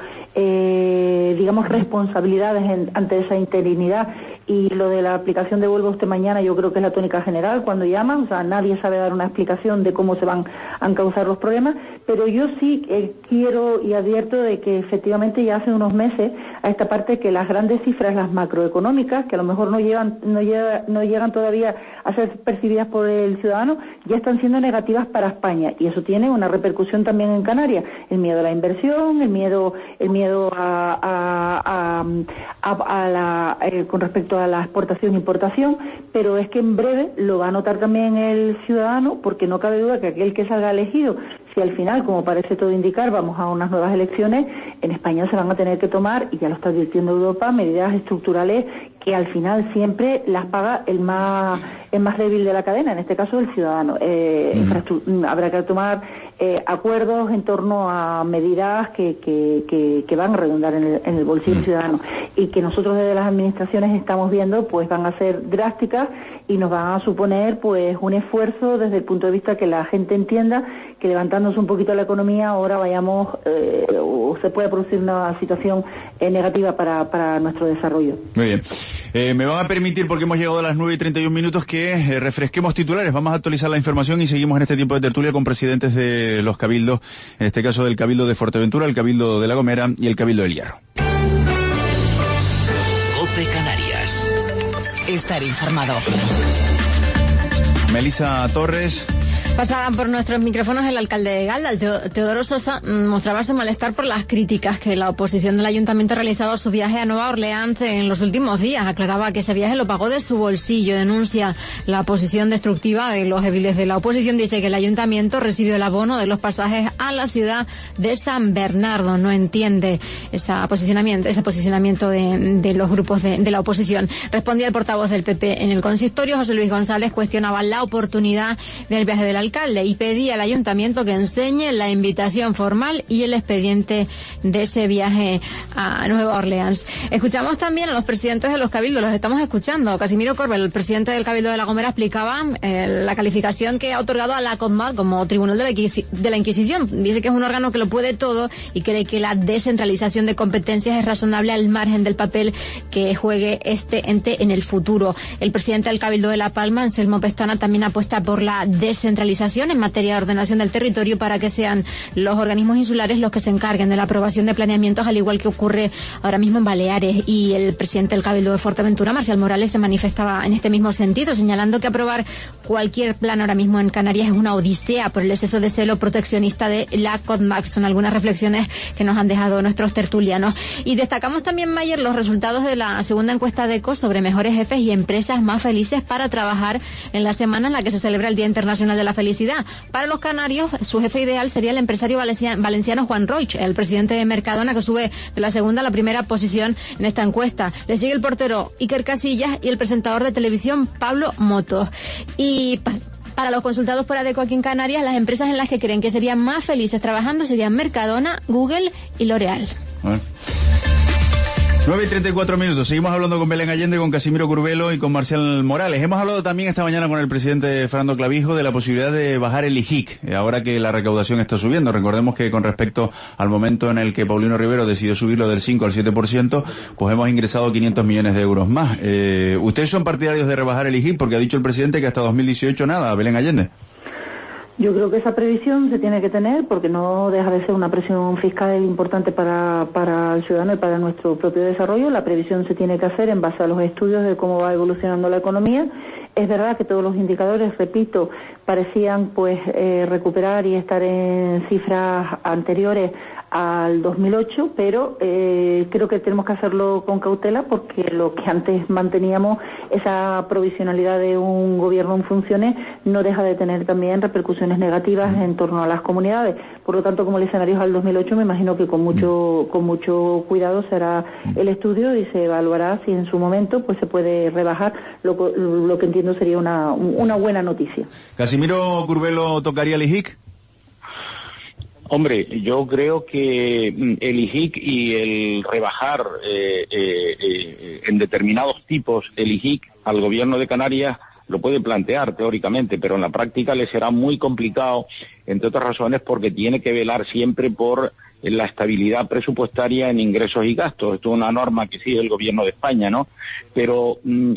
responsabilidades ante esa interinidad. Y lo de la aplicación de vuelva usted mañana, yo creo que es la tónica general cuando llaman, o sea, nadie sabe dar una explicación de cómo se van a encauzar los problemas, pero yo sí quiero y advierto de que efectivamente ya hace unos meses a esta parte que las grandes cifras, las macroeconómicas, que a lo mejor no llegan todavía a ser percibidas por el ciudadano, ya están siendo negativas para España, y eso tiene una repercusión también en Canarias, el miedo a la inversión, el miedo con respecto a la exportación e importación, pero es que en breve lo va a notar también el ciudadano, porque no cabe duda que aquel que salga elegido, si al final, como parece todo indicar, vamos a unas nuevas elecciones, en España se van a tener que tomar, y ya lo está advirtiendo Europa, medidas estructurales que al final siempre las paga el más débil de la cadena, en este caso el ciudadano. Habrá que tomar acuerdos en torno a medidas que van a redundar en el bolsillo del ciudadano, y que nosotros desde las administraciones estamos viendo pues van a ser drásticas y nos van a suponer pues un esfuerzo desde el punto de vista que la gente entienda que levantándose un poquito la economía ahora vayamos o se puede producir una situación negativa para nuestro desarrollo. Muy bien. Me van a permitir, porque hemos llegado a las 9:31, que refresquemos titulares. Vamos a actualizar la información y seguimos en este tiempo de tertulia con presidentes de los cabildos, en este caso del Cabildo de Fuerteventura, el Cabildo de La Gomera y el Cabildo del Hierro. COPE Canarias. Estar informado. Melissa Torres. Pasaban por nuestros micrófonos el alcalde de Galdal, Teodoro Sosa, mostraba su malestar por las críticas que la oposición del ayuntamiento realizaba a su viaje a Nueva Orleans en los últimos días. Aclaraba que ese viaje lo pagó de su bolsillo. Denuncia la posición destructiva de los ediles de la oposición. Dice que el ayuntamiento recibió el abono de los pasajes a la ciudad de San Bernardo. No entiende ese posicionamiento de los grupos de la oposición. Respondía el portavoz del PP en el consistorio. José Luis González cuestionaba la oportunidad del viaje del alcalde y pedía al ayuntamiento que enseñe la invitación formal y el expediente de ese viaje a Nueva Orleans. Escuchamos también a los presidentes de los cabildos, los estamos escuchando. Casimiro Corbel, el presidente del Cabildo de La Gomera, explicaba la calificación que ha otorgado a la CODMAC como Tribunal de la Inquisición. Dice que es un órgano que lo puede todo y cree que la descentralización de competencias es razonable al margen del papel que juegue este ente en el futuro. El presidente del Cabildo de La Palma, Anselmo Pestana, también apuesta por la descentralización en materia de ordenación del territorio para que sean los organismos insulares los que se encarguen de la aprobación de planeamientos, al igual que ocurre ahora mismo en Baleares. Y el presidente del Cabildo de Fuerteventura, Marcial Morales, se manifestaba en este mismo sentido, señalando que aprobar cualquier plan ahora mismo en Canarias es una odisea por el exceso de celo proteccionista de la CODMAC. Son algunas reflexiones que nos han dejado nuestros tertulianos. Y destacamos también, Mayer, los resultados de la segunda encuesta de ECO sobre mejores jefes y empresas más felices para trabajar en la semana en la que se celebra el Día Internacional de la Felicidad. Para los canarios, su jefe ideal sería el empresario valenciano Juan Roig, el presidente de Mercadona, que sube de la segunda a la primera posición en esta encuesta. Le sigue el portero Iker Casillas y el presentador de televisión Pablo Motos. Y para los consultados por ADECO aquí en Canarias, las empresas en las que creen que serían más felices trabajando serían Mercadona, Google y L'Oréal. 9:34. Seguimos hablando con Belén Allende, con Casimiro Curbelo y con Marcial Morales. Hemos hablado también esta mañana con el presidente Fernando Clavijo de la posibilidad de bajar el IJIC, ahora que la recaudación está subiendo. Recordemos que con respecto al momento en el que Paulino Rivero decidió subirlo del 5 al 7%, pues hemos ingresado 500 millones de euros más. ¿Ustedes son partidarios de rebajar el IJIC? Porque ha dicho el presidente que hasta 2018 nada, Belén Allende. Yo creo que esa previsión se tiene que tener porque no deja de ser una presión fiscal importante para el ciudadano y para nuestro propio desarrollo. La previsión se tiene que hacer en base a los estudios de cómo va evolucionando la economía. Es verdad que todos los indicadores, repito, parecían recuperar y estar en cifras anteriores al 2008, pero creo que tenemos que hacerlo con cautela porque lo que antes manteníamos, esa provisionalidad de un gobierno en funciones, no deja de tener también repercusiones negativas en torno a las comunidades. Por lo tanto, como el escenario es al 2008, me imagino que con mucho cuidado se hará el estudio y se evaluará si en su momento pues se puede rebajar, lo que entiendo sería una buena noticia. ¿Casimiro Curbelo tocaría el IJIC? Hombre, yo creo que el IJIC y el rebajar en determinados tipos el IJIC al gobierno de Canarias lo puede plantear teóricamente, pero en la práctica le será muy complicado, entre otras razones porque tiene que velar siempre por la estabilidad presupuestaria en ingresos y gastos. Esto es una norma que sigue el gobierno de España, ¿no? Pero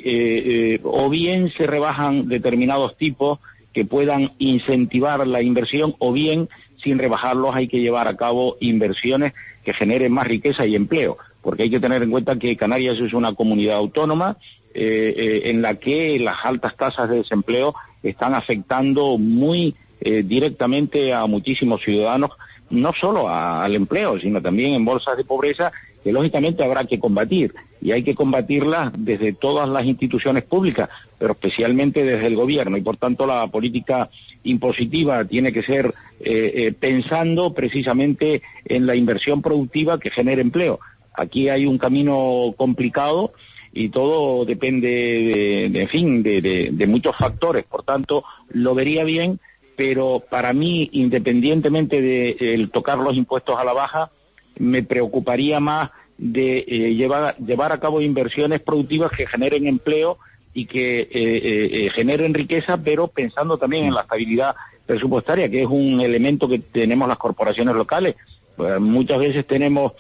o bien se rebajan determinados tipos que puedan incentivar la inversión, o bien sin rebajarlos hay que llevar a cabo inversiones que generen más riqueza y empleo, porque hay que tener en cuenta que Canarias es una comunidad autónoma en la que las altas tasas de desempleo están afectando muy directamente a muchísimos ciudadanos, no solo al empleo, sino también en bolsas de pobreza que lógicamente habrá que combatir, y hay que combatirlas desde todas las instituciones públicas, pero especialmente desde el gobierno, y por tanto la política impositiva tiene que ser pensando precisamente en la inversión productiva que genere empleo. Aquí hay un camino complicado y todo depende de muchos factores, por tanto lo vería bien, pero para mí, independientemente de tocar los impuestos a la baja, me preocuparía más de llevar a cabo inversiones productivas que generen empleo y que generen riqueza, pero pensando también en la estabilidad presupuestaria, que es un elemento que tenemos las corporaciones locales. Muchas veces tenemos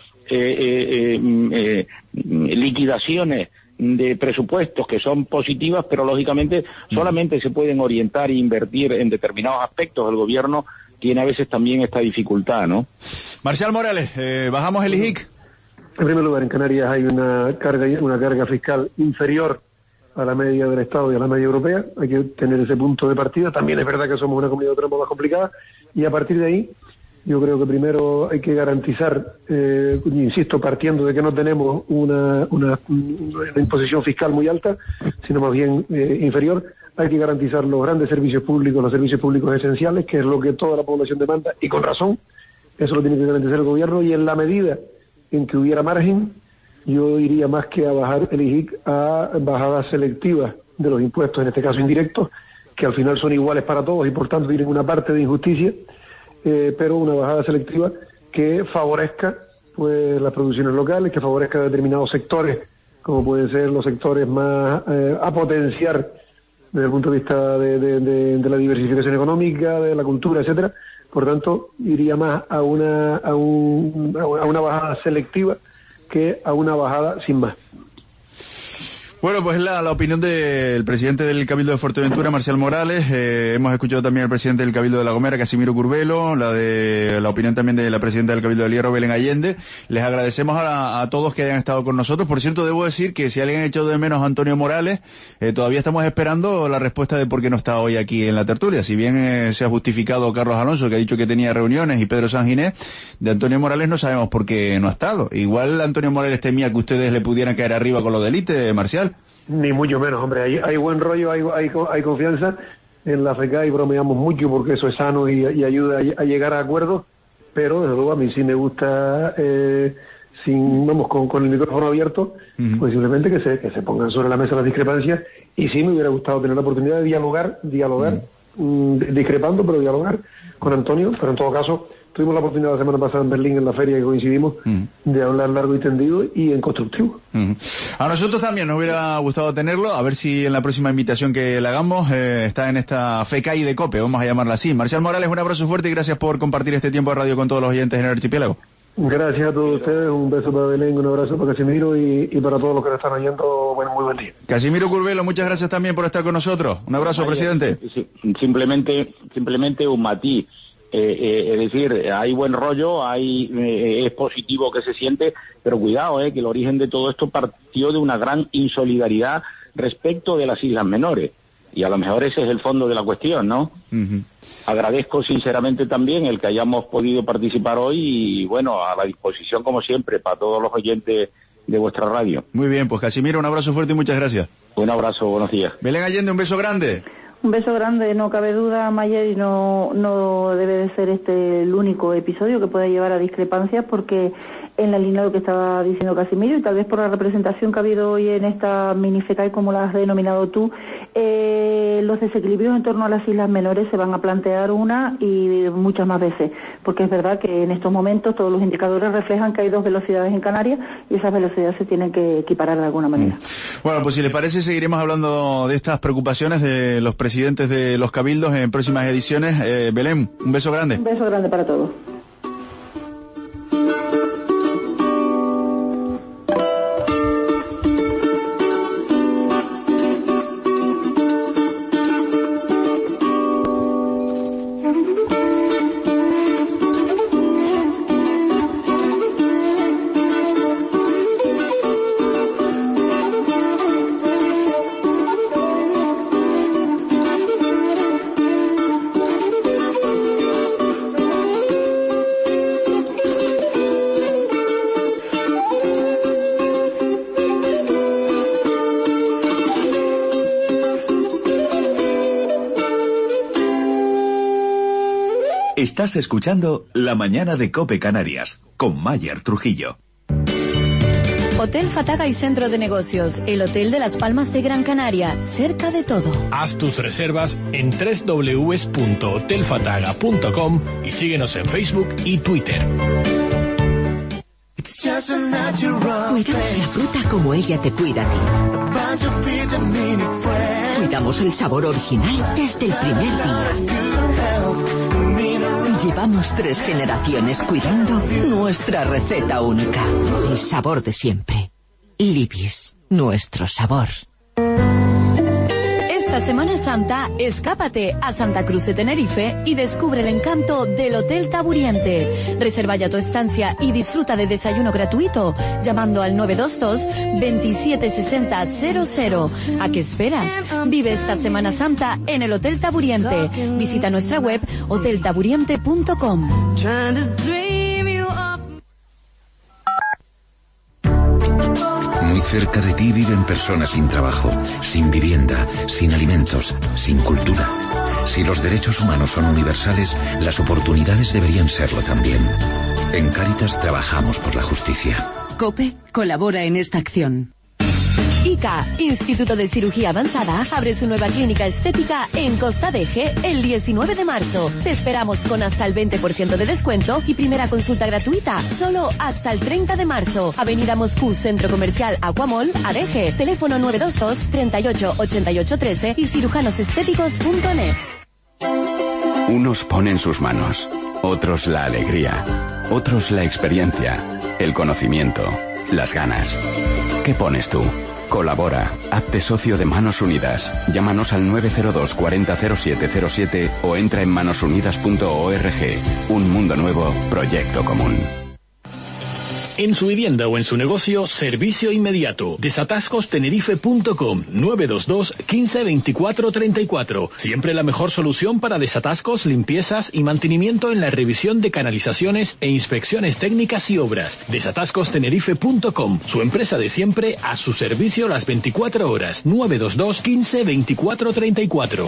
liquidaciones de presupuestos que son positivas, pero lógicamente solamente se pueden orientar e invertir en determinados aspectos. El gobierno tiene a veces también esta dificultad, ¿no? Marcial Morales, ¿bajamos el IJIC? En primer lugar, en Canarias hay una carga fiscal inferior a la media del Estado y a la media europea. Hay que tener ese punto de partida. También es verdad que somos una comunidad autónoma más complicada, y a partir de ahí yo creo que primero hay que garantizar, insisto, partiendo de que no tenemos una imposición fiscal muy alta, sino más bien inferior, hay que garantizar los grandes servicios públicos esenciales, que es lo que toda la población demanda, y con razón. Eso lo tiene que garantizar el gobierno, y en la medida en que hubiera margen, yo iría más que a bajar el IJIC a bajadas selectivas de los impuestos, en este caso indirectos, que al final son iguales para todos y por tanto tienen una parte de injusticia, pero una bajada selectiva que favorezca pues las producciones locales, que favorezca determinados sectores, como pueden ser los sectores más a potenciar desde el punto de vista de la diversificación económica, de la cultura, etcétera. Por tanto, iría más a una bajada selectiva que a una bajada sin más. Bueno, pues la opinión del presidente del Cabildo de Fuerteventura, Marcial Morales. Hemos escuchado también al presidente del Cabildo de La Gomera, Casimiro Curbelo, la opinión también de la presidenta del Cabildo del Hierro, Belén Allende. Les agradecemos a todos que hayan estado con nosotros. Por cierto, debo decir que si alguien ha echado de menos a Antonio Morales, todavía estamos esperando la respuesta de por qué no está hoy aquí en la tertulia. Si bien se ha justificado Carlos Alonso, que ha dicho que tenía reuniones, y Pedro Sanginés, de Antonio Morales no sabemos por qué no ha estado. Igual Antonio Morales temía que ustedes le pudieran caer arriba con lo de élite, Marcial. Ni mucho menos, hombre, hay buen rollo, hay confianza en la FECA, y bromeamos mucho porque eso es sano y ayuda a llegar a acuerdos, pero desde luego a mí sí me gusta, con el micrófono abierto, pues simplemente que se pongan sobre la mesa las discrepancias, y sí me hubiera gustado tener la oportunidad de dialogar, discrepando, pero dialogar con Antonio, pero en todo caso tuvimos la oportunidad la semana pasada en Berlín, en la feria que coincidimos, de hablar largo y tendido y en constructivo. A nosotros también nos hubiera gustado tenerlo, a ver si en la próxima invitación que le hagamos está en esta FECAI de COPE, vamos a llamarla así. Marcial Morales, un abrazo fuerte y gracias por compartir este tiempo de radio con todos los oyentes en el archipiélago. Gracias a todos ustedes, un beso para Belén, un abrazo para Casimiro y para todos los que nos están oyendo, bueno, muy buen día. Casimiro Curvelo, muchas gracias también por estar con nosotros. Un abrazo, presidente. Simplemente un matiz. Es decir, hay buen rollo, es positivo que se siente, pero cuidado, que el origen de todo esto partió de una gran insolidaridad respecto de las islas menores. Y a lo mejor ese es el fondo de la cuestión, ¿no? Agradezco sinceramente también el que hayamos podido participar hoy y, bueno, a la disposición, como siempre, para todos los oyentes de vuestra radio. Muy bien, pues Casimiro, un abrazo fuerte y muchas gracias. Un abrazo, buenos días. Belén Allende, un beso grande. Un beso grande, no cabe duda, Mayer, y no debe de ser este el único episodio que pueda llevar a discrepancias, porque en la línea de lo que estaba diciendo Casimiro, y tal vez por la representación que ha habido hoy en esta mini FECAI, como la has denominado tú, los desequilibrios en torno a las islas menores se van a plantear una y muchas más veces, porque es verdad que en estos momentos todos los indicadores reflejan que hay 2 velocidades en Canarias y esas velocidades se tienen que equiparar de alguna manera. Bueno, pues si les parece seguiremos hablando de estas preocupaciones de los presidentes de los cabildos en próximas ediciones. Belén, un beso grande. Un beso grande para todos. Estás escuchando La Mañana de COPE Canarias, con Mayer Trujillo. Hotel Fataga y Centro de Negocios, el hotel de Las Palmas de Gran Canaria, cerca de todo. Haz tus reservas en www.hotelfataga.com y síguenos en Facebook y Twitter. Cuidamos la fruta como ella te cuida a ti. Cuidamos el sabor original desde el primer día. Llevamos 3 generaciones cuidando nuestra receta única. El sabor de siempre. Libis, nuestro sabor. Esta Semana Santa, escápate a Santa Cruz de Tenerife y descubre el encanto del Hotel Taburiente. Reserva ya tu estancia y disfruta de desayuno gratuito llamando al 922-276000. ¿A qué esperas? Vive esta Semana Santa en el Hotel Taburiente. Visita nuestra web hoteltaburiente.com. Muy cerca de ti viven personas sin trabajo, sin vivienda, sin alimentos, sin cultura. Si los derechos humanos son universales, las oportunidades deberían serlo también. En Cáritas trabajamos por la justicia. COPE colabora en esta acción. ICA, Instituto de Cirugía Avanzada, abre su nueva clínica estética en Costa de Eje el 19 de marzo. Te esperamos con hasta el 20% de descuento y primera consulta gratuita, solo hasta el 30 de marzo. Avenida Moscú, Centro Comercial Aquamall, Adeje. Teléfono 922 38 88 13 y cirujanosestéticos.net. Unos ponen sus manos, otros la alegría, otros la experiencia, el conocimiento, las ganas. ¿Qué pones tú? Colabora, hazte socio de Manos Unidas. Llámanos al 902 40 0707 o entra en manosunidas.org. Un mundo nuevo, proyecto común. En su vivienda o en su negocio, servicio inmediato. Desatascostenerife.com 922 15 24 34. Siempre la mejor solución para desatascos, limpiezas y mantenimiento en la revisión de canalizaciones e inspecciones técnicas y obras. Desatascostenerife.com, su empresa de siempre a su servicio las 24 horas. 922 15 24 34.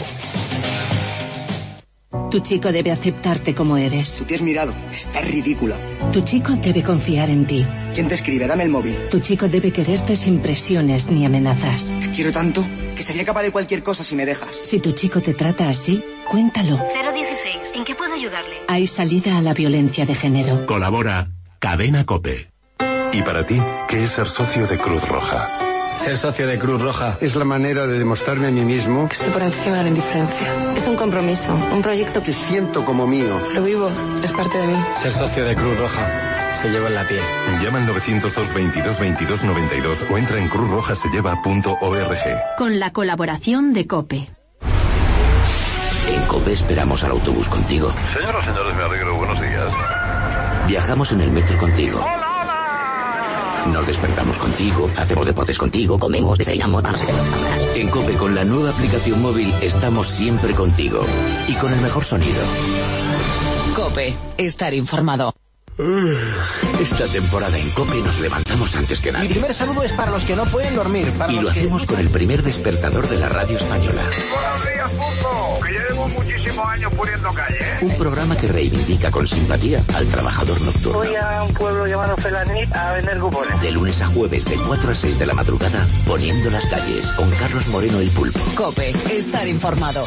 Tu chico debe aceptarte como eres. Tú te has mirado, estás ridícula. Tu chico debe confiar en ti. ¿Quién te escribe? Dame el móvil. Tu chico debe quererte sin presiones ni amenazas. Te quiero tanto que sería capaz de cualquier cosa si me dejas. Si tu chico te trata así, cuéntalo. 016 ¿En qué puedo ayudarle? Hay salida a la violencia de género. Colabora Cadena COPE. ¿Y para ti, qué es ser socio de Cruz Roja? Ser socio de Cruz Roja es la manera de demostrarme a mí mismo que estoy por encima de la indiferencia. Es un compromiso, un proyecto que siento como mío. Lo vivo, es parte de mí. Ser socio de Cruz Roja se lleva en la piel. Llama al 902 22 22 92 o entra en cruzrojaselleva.org. Con la colaboración de COPE. En COPE esperamos al autobús contigo. Señoras y señores, me alegro, buenos días. Viajamos en el metro contigo. ¡Hola! Nos despertamos contigo, hacemos deportes contigo, comemos, desayunamos, vamos a ver. En COPE, con la nueva aplicación móvil, estamos siempre contigo. Y con el mejor sonido. COPE, estar informado. Esta temporada en COPE nos levantamos antes que nadie. Mi primer saludo es para los que no pueden dormir. Y lo hacemos con el primer despertador de la radio española. Buenos días, Punto, que llevo muchísimos años poniendo calle. Un programa que reivindica con simpatía al trabajador nocturno. Voy a un pueblo llamado Felanit a vender cupones. De lunes a jueves, de 4 a 6 de la madrugada, poniendo las calles, con Carlos Moreno el Pulpo. COPE, estar informado.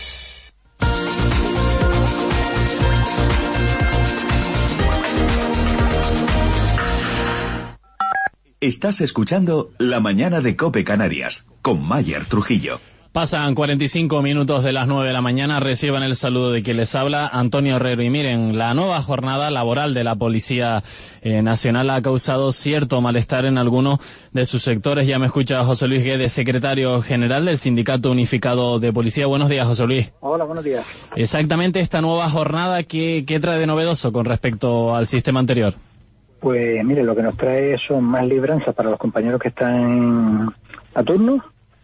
Estás escuchando La Mañana de COPE Canarias, con Mayer Trujillo. Pasan 45 minutos de las 9 de la mañana, reciban el saludo de quien les habla, Antonio Herrero. Y miren, la nueva jornada laboral de la Policía Nacional ha causado cierto malestar en algunos de sus sectores. Ya me escucha José Luis Guedes, secretario general del Sindicato Unificado de Policía. Buenos días, José Luis. Hola, buenos días. Exactamente esta nueva jornada, ¿qué trae de novedoso con respecto al sistema anterior? Pues mire, lo que nos trae son más libranzas para los compañeros que están a turno,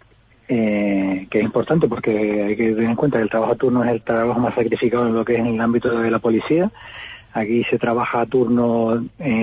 que es importante porque hay que tener en cuenta que el trabajo a turno es el trabajo más sacrificado en lo que es en el ámbito de la policía. Aquí se trabaja a turno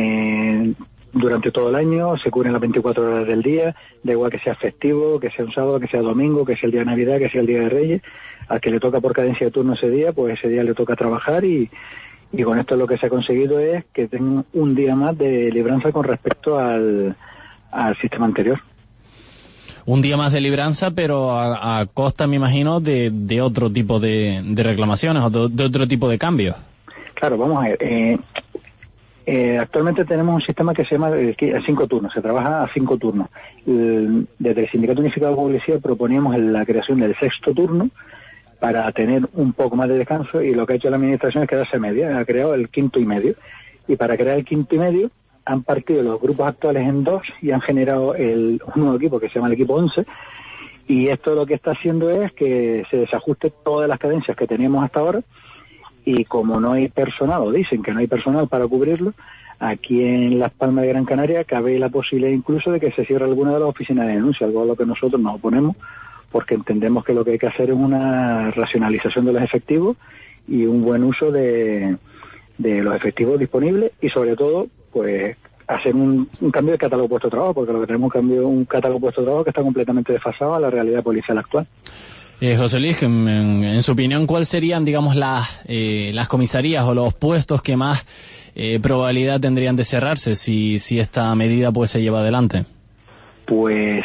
durante todo el año, se cubren las 24 horas del día, da igual que sea festivo, que sea un sábado, que sea domingo, que sea el día de Navidad, que sea el día de Reyes. Al que le toca por cadencia de turno ese día, pues ese día le toca trabajar y con esto lo que se ha conseguido es que tengan un día más de libranza con respecto al sistema anterior. Un día más de libranza, pero a costa, me imagino, de otro tipo de reclamaciones o de otro tipo de cambios. Claro, vamos a ver. Actualmente tenemos un sistema que se llama 5 turnos, se trabaja a 5 turnos. Desde el Sindicato Unificado de Policía proponíamos la creación del 6º turno, para tener un poco más de descanso, y lo que ha hecho la administración es quedarse media, ha creado el 5º y medio, y para crear el 5º y medio han partido los grupos actuales en 2 y han generado un nuevo equipo que se llama el equipo 11, y esto lo que está haciendo es que se desajuste todas las cadencias que teníamos hasta ahora, y como no hay personal, o dicen que no hay personal para cubrirlo, aquí en Las Palmas de Gran Canaria cabe la posibilidad incluso de que se cierre alguna de las oficinas de denuncia, algo a lo que nosotros nos oponemos, porque entendemos que lo que hay que hacer es una racionalización de los efectivos y un buen uso de los efectivos disponibles, y sobre todo pues hacer un cambio de catálogo de puesto de trabajo, porque lo que tenemos es un catálogo de puesto de trabajo que está completamente desfasado a la realidad policial actual. José Luis, en su opinión, ¿cuáles serían, digamos, las comisarías o los puestos que más probabilidad tendrían de cerrarse si esta medida pues se lleva adelante? Pues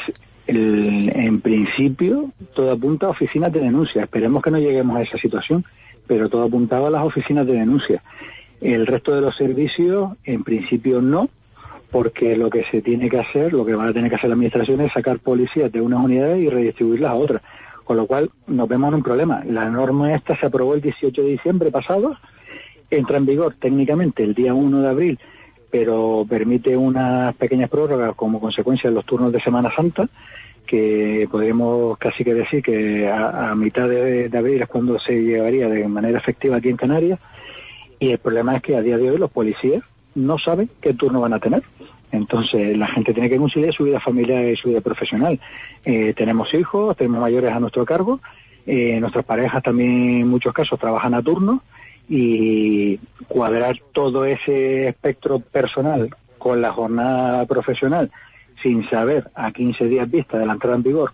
en principio todo apunta a oficinas de denuncia. Esperemos que no lleguemos a esa situación, pero todo apuntaba a las oficinas de denuncia. El resto de los servicios en principio no, porque lo que se tiene que hacer, lo que va a tener que hacer la administración es sacar policías de unas unidades y redistribuirlas a otras, con lo cual nos vemos en un problema. La norma esta se aprobó el 18 de diciembre pasado, entra en vigor técnicamente el día 1 de abril, pero permite unas pequeñas prórrogas como consecuencia de los turnos de Semana Santa, que podríamos casi que decir que a mitad de abril es cuando se llevaría de manera efectiva aquí en Canarias, y el problema es que a día de hoy los policías no saben qué turno van a tener. Entonces la gente tiene que conciliar su vida familiar y su vida profesional. Tenemos hijos, tenemos mayores a nuestro cargo, nuestras parejas también en muchos casos trabajan a turno, y cuadrar todo ese espectro personal con la jornada profesional sin saber a 15 días vista de la entrada en vigor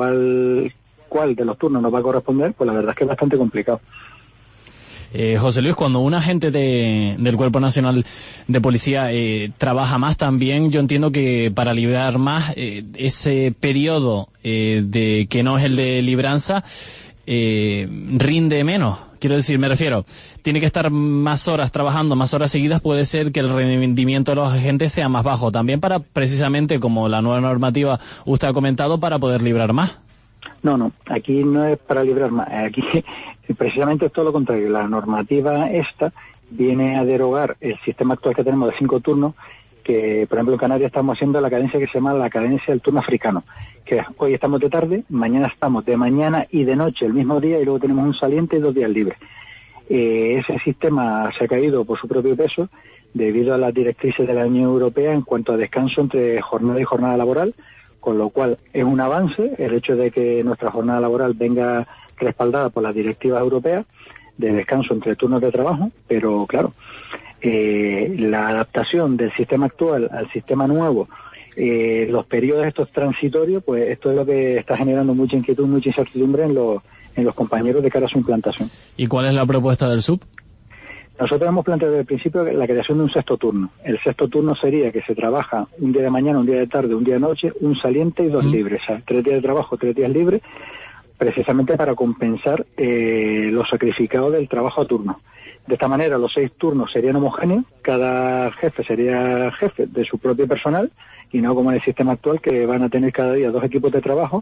cuál de los turnos nos va a corresponder, pues la verdad es que es bastante complicado. José Luis, cuando un agente del Cuerpo Nacional de Policía trabaja más también, yo entiendo que para liberar más ese periodo de que no es el de libranza rinde menos. quiero decir, me refiero, tiene que estar más horas trabajando, más horas seguidas, puede ser que el rendimiento de los agentes sea más bajo, también para, precisamente, como la nueva normativa usted ha comentado, para poder librar más. No, aquí no es para librar más, aquí precisamente es todo lo contrario. La normativa esta viene a derogar el sistema actual que tenemos de 5 turnos, que por ejemplo en Canarias estamos haciendo la cadencia que se llama la cadencia del turno africano, que hoy estamos de tarde, mañana estamos de mañana y de noche el mismo día, y luego tenemos un saliente y 2 días libres. Ese sistema se ha caído por su propio peso debido a las directrices de la Unión Europea en cuanto a descanso entre jornada y jornada laboral, con lo cual es un avance el hecho de que nuestra jornada laboral venga respaldada por las directivas europeas de descanso entre turnos de trabajo, pero claro, la adaptación del sistema actual al sistema nuevo, los periodos estos transitorios, pues esto es lo que está generando mucha inquietud, mucha incertidumbre en los compañeros de cara a su implantación. ¿Y cuál es la propuesta del SUB? Nosotros hemos planteado desde el principio la creación de un 6º turno. El 6º turno sería que se trabaja un día de mañana, un día de tarde, un día de noche, un saliente y 2 libres, o sea, 3 días de trabajo, 3 días libres, precisamente para compensar los sacrificados del trabajo a turno. De esta manera los 6 turnos serían homogéneos, cada jefe sería jefe de su propio personal, y no como en el sistema actual que van a tener cada día 2 equipos de trabajo,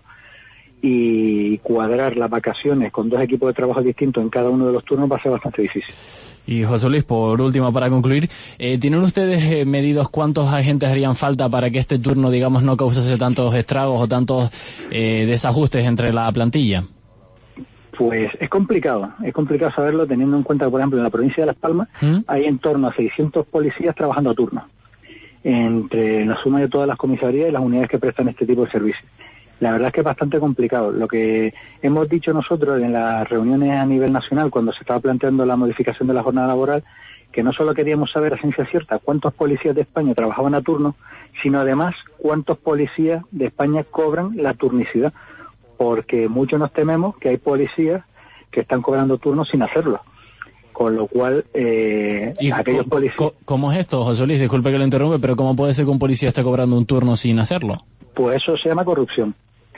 y cuadrar las vacaciones con 2 equipos de trabajo distintos en cada uno de los turnos va a ser bastante difícil. Y José Luis, por último, para concluir, ¿tienen ustedes medidos cuántos agentes harían falta para que este turno, digamos, no causase tantos estragos o tantos desajustes entre la plantilla? Pues es complicado saberlo, teniendo en cuenta que, por ejemplo, en la provincia de Las Palmas hay en torno a 600 policías trabajando a turno, entre la suma de todas las comisarías y las unidades que prestan este tipo de servicios. La verdad es que es bastante complicado. Lo que hemos dicho nosotros en las reuniones a nivel nacional, cuando se estaba planteando la modificación de la jornada laboral, que no solo queríamos saber a ciencia cierta cuántos policías de España trabajaban a turno, sino además cuántos policías de España cobran la turnicidad, porque muchos nos tememos que hay policías que están cobrando turnos sin hacerlo. Con lo cual, aquellos policías... ¿Cómo es esto, José Luis? Disculpe que lo interrumpe, pero ¿cómo puede ser que un policía esté cobrando un turno sin hacerlo? Pues eso se llama corrupción.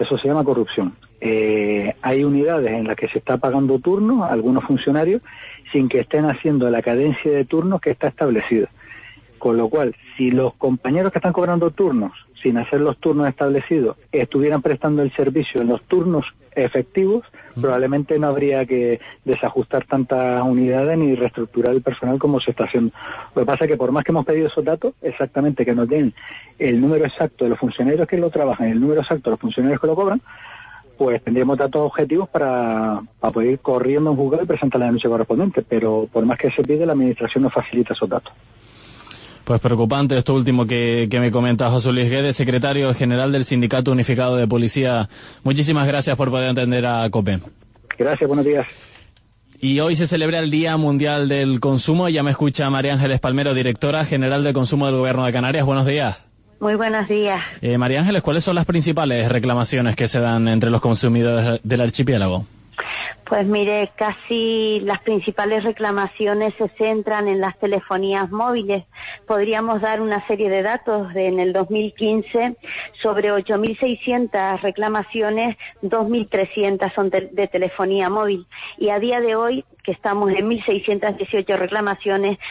Hay unidades en las que se está pagando turnos a algunos funcionarios sin que estén haciendo la cadencia de turnos que está establecida. Con lo cual, si los compañeros que están cobrando turnos sin hacer los turnos establecidos estuvieran prestando el servicio en los turnos efectivos, probablemente no habría que desajustar tantas unidades ni reestructurar el personal como se está haciendo. Lo que pasa es que por más que hemos pedido esos datos, exactamente que nos den el número exacto de los funcionarios que lo trabajan y el número exacto de los funcionarios que lo cobran, pues tendríamos datos objetivos para poder ir corriendo a un juzgado y presentar la denuncia correspondiente, pero por más que se pide, la administración no facilita esos datos. Pues preocupante esto último que me comenta José Luis Guedes, secretario general del Sindicato Unificado de Policía. Muchísimas gracias por poder atender a COPE. Gracias, buenos días. Y hoy se celebra el Día Mundial del Consumo. Ya me escucha María Ángeles Palmero, directora general de Consumo del Gobierno de Canarias. Buenos días. Muy buenos días. María Ángeles, ¿cuáles son las principales reclamaciones que se dan entre los consumidores del archipiélago? Pues mire, casi las principales reclamaciones se centran en las telefonías móviles. Podríamos dar una serie de datos. En el 2015, sobre 8.600 reclamaciones, 2.300 son de telefonía móvil. Y a día de hoy, que estamos en 1.618 reclamaciones,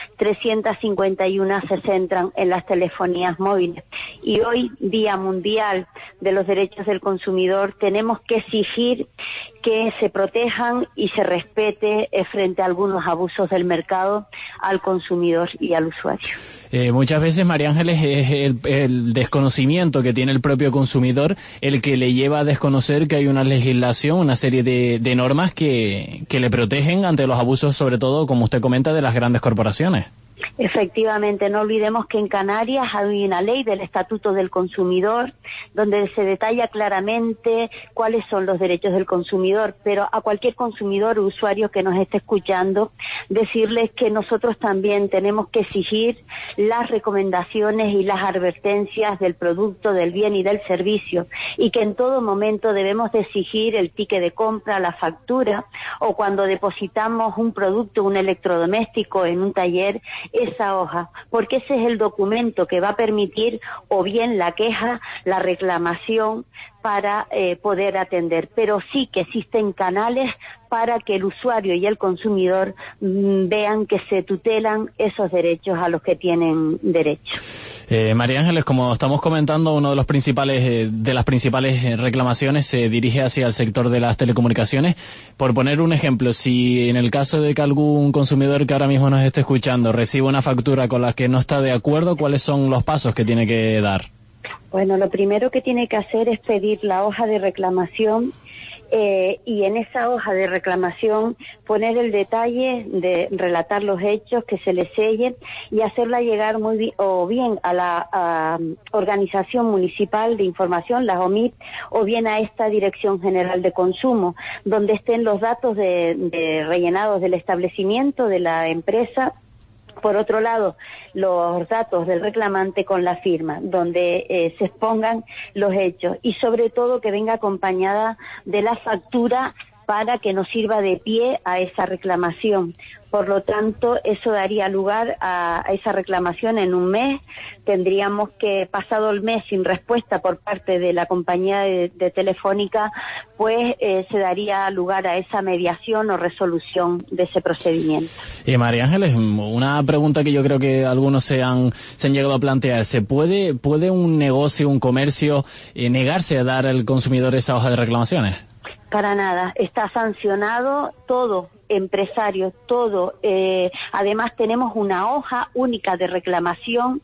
351 se centran en las telefonías móviles. Y hoy, Día Mundial de los Derechos del Consumidor, tenemos que exigir que se protejan y se respete frente a algunos abusos del mercado al consumidor y al usuario. Muchas veces, María Ángeles, es el desconocimiento que tiene el propio consumidor el que le lleva a desconocer que hay una legislación, una serie de normas que le protegen ante los abusos, sobre todo, como usted comenta, de las grandes corporaciones. Efectivamente, no olvidemos que en Canarias hay una ley del Estatuto del Consumidor donde se detalla claramente cuáles son los derechos del consumidor, pero a cualquier consumidor o usuario que nos esté escuchando, decirles que nosotros también tenemos que exigir las recomendaciones y las advertencias del producto, del bien y del servicio, y que en todo momento debemos de exigir el ticket de compra, la factura, o cuando depositamos un producto, un electrodoméstico en un taller, esa hoja, porque ese es el documento que va a permitir o bien la queja, la reclamación, para poder atender, pero sí que existen canales para que el usuario y el consumidor vean que se tutelan esos derechos a los que tienen derecho. María Ángeles, como estamos comentando, uno de los principales, de las principales reclamaciones se dirige hacia el sector de las telecomunicaciones. Por poner un ejemplo, si en el caso de que algún consumidor que ahora mismo nos esté escuchando reciba una factura con la que no está de acuerdo, ¿cuáles son los pasos que tiene que dar? Bueno, lo primero que tiene que hacer es pedir la hoja de reclamación y en esa hoja de reclamación poner el detalle de relatar los hechos, que se le selle y hacerla llegar bien a la Organización Municipal de Información, la OMIP, o bien a esta Dirección General de Consumo, donde estén los datos de rellenados del establecimiento, de la empresa. Por otro lado, los datos del reclamante con la firma, donde se expongan los hechos y sobre todo que venga acompañada de la factura para que nos sirva de pie a esa reclamación. Por lo tanto, eso daría lugar a esa reclamación en un mes. Tendríamos que, pasado el mes sin respuesta por parte de la compañía de Telefónica, pues se daría lugar a esa mediación o resolución de ese procedimiento. María Ángeles, una pregunta que yo creo que algunos se han llegado a plantear. ¿Puede un negocio, un comercio, negarse a dar al consumidor esa hoja de reclamaciones? Para nada, está sancionado todo, empresario, todo. Además tenemos una hoja única de reclamación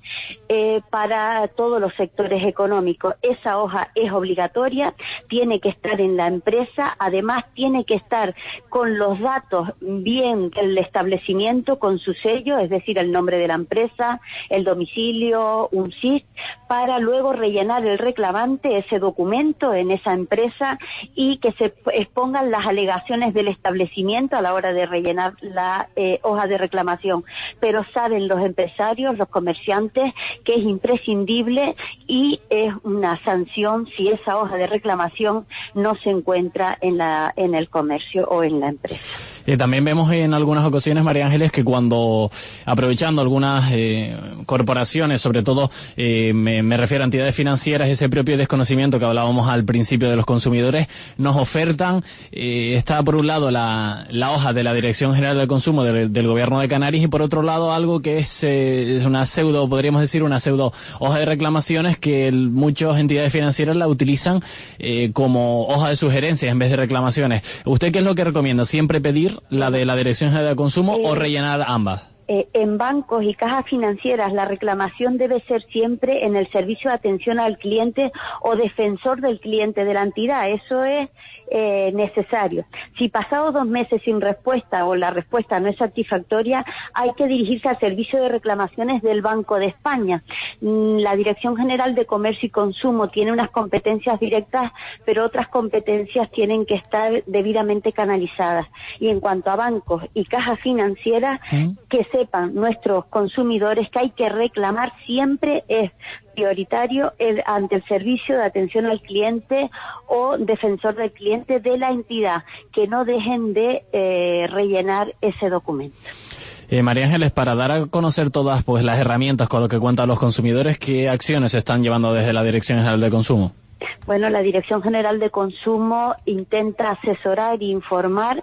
para todos los sectores económicos. Esa hoja es obligatoria, tiene que estar en la empresa, además tiene que estar con los datos bien del establecimiento, con su sello, es decir, el nombre de la empresa, el domicilio, un CIF, para luego rellenar el reclamante ese documento en esa empresa y que se expongan las alegaciones del establecimiento a la hora de rellenar la hoja de reclamación. Pero saben los empresarios, los comerciantes, que es imprescindible y es una sanción si esa hoja de reclamación no se encuentra en el comercio o en la empresa. También vemos en algunas ocasiones, María Ángeles, que cuando, aprovechando algunas corporaciones, sobre todo me refiero a entidades financieras, ese propio desconocimiento que hablábamos al principio de los consumidores, nos ofertan, está por un lado la hoja de la Dirección General del Consumo del Gobierno de Canarias y por otro lado algo que es una pseudo, podríamos decir, una pseudo hoja de reclamaciones que muchas entidades financieras la utilizan como hoja de sugerencias en vez de reclamaciones. ¿Usted qué es lo que recomienda? ¿Siempre pedir la de la Dirección General de Consumo o rellenar ambas? En bancos y cajas financieras la reclamación debe ser siempre en el servicio de atención al cliente o defensor del cliente de la entidad. Eso es necesario. Si pasado 2 meses sin respuesta o la respuesta no es satisfactoria, hay que dirigirse al servicio de reclamaciones del Banco de España. La Dirección General de Comercio y Consumo tiene unas competencias directas, pero otras competencias tienen que estar debidamente canalizadas. Y en cuanto a bancos y cajas financieras, que sepan nuestros consumidores que hay que reclamar siempre es prioritario ante el servicio de atención al cliente o defensor del cliente de la entidad, que no dejen de rellenar ese documento. María Ángeles, para dar a conocer todas las herramientas con lo que cuentan los consumidores, ¿qué acciones se están llevando desde la Dirección General de Consumo? Bueno, la Dirección General de Consumo intenta asesorar e informar.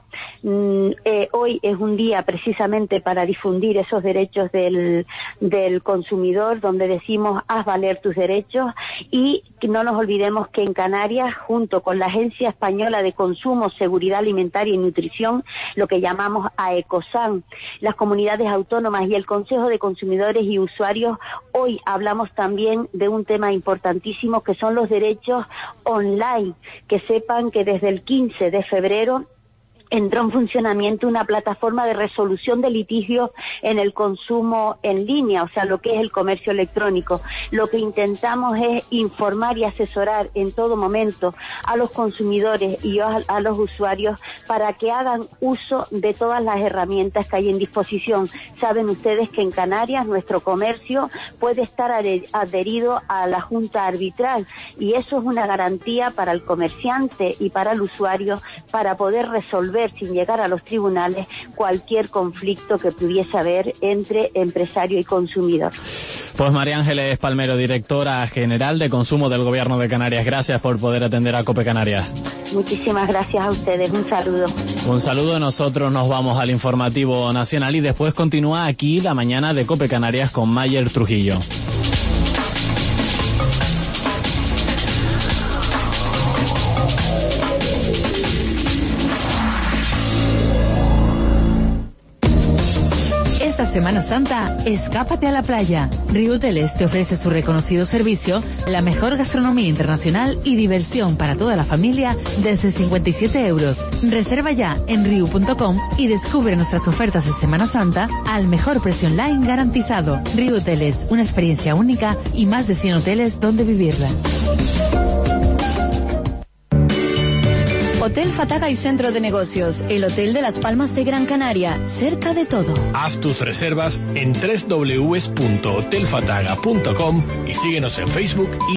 Hoy es un día precisamente para difundir esos derechos del consumidor, donde decimos haz valer tus derechos, y no nos olvidemos que en Canarias, junto con la Agencia Española de Consumo, Seguridad Alimentaria y Nutrición, lo que llamamos AECOSAN, las comunidades autónomas y el Consejo de Consumidores y Usuarios, hoy hablamos también de un tema importantísimo que son los derechos online. Que sepan que desde el 15 de febrero entró en funcionamiento una plataforma de resolución de litigios en el consumo en línea, o sea, lo que es el comercio electrónico. Lo que intentamos es informar y asesorar en todo momento a los consumidores y a los usuarios para que hagan uso de todas las herramientas que hay en disposición. Saben ustedes que en Canarias nuestro comercio puede estar adherido a la Junta Arbitral y eso es una garantía para el comerciante y para el usuario para poder resolver resolver sin llegar a los tribunales cualquier conflicto que pudiese haber entre empresario y consumidor. Pues María Ángeles Palmero, directora general de Consumo del Gobierno de Canarias, gracias por poder atender a COPE Canarias. Muchísimas gracias a ustedes, un saludo. Un saludo, nosotros nos vamos al informativo nacional y después continúa aquí la mañana de COPE Canarias con Mayer Trujillo. Esta Semana Santa, escápate a la playa. Río Hoteles te ofrece su reconocido servicio, la mejor gastronomía internacional y diversión para toda la familia desde 57 euros. Reserva ya en riu.com y descubre nuestras ofertas de Semana Santa al mejor precio online garantizado. Río Hoteles, una experiencia única y más de 100 hoteles donde vivirla. Hotel Fataga y Centro de Negocios, el Hotel de Las Palmas de Gran Canaria, cerca de todo. Haz tus reservas en www.hotelfataga.com y síguenos en Facebook y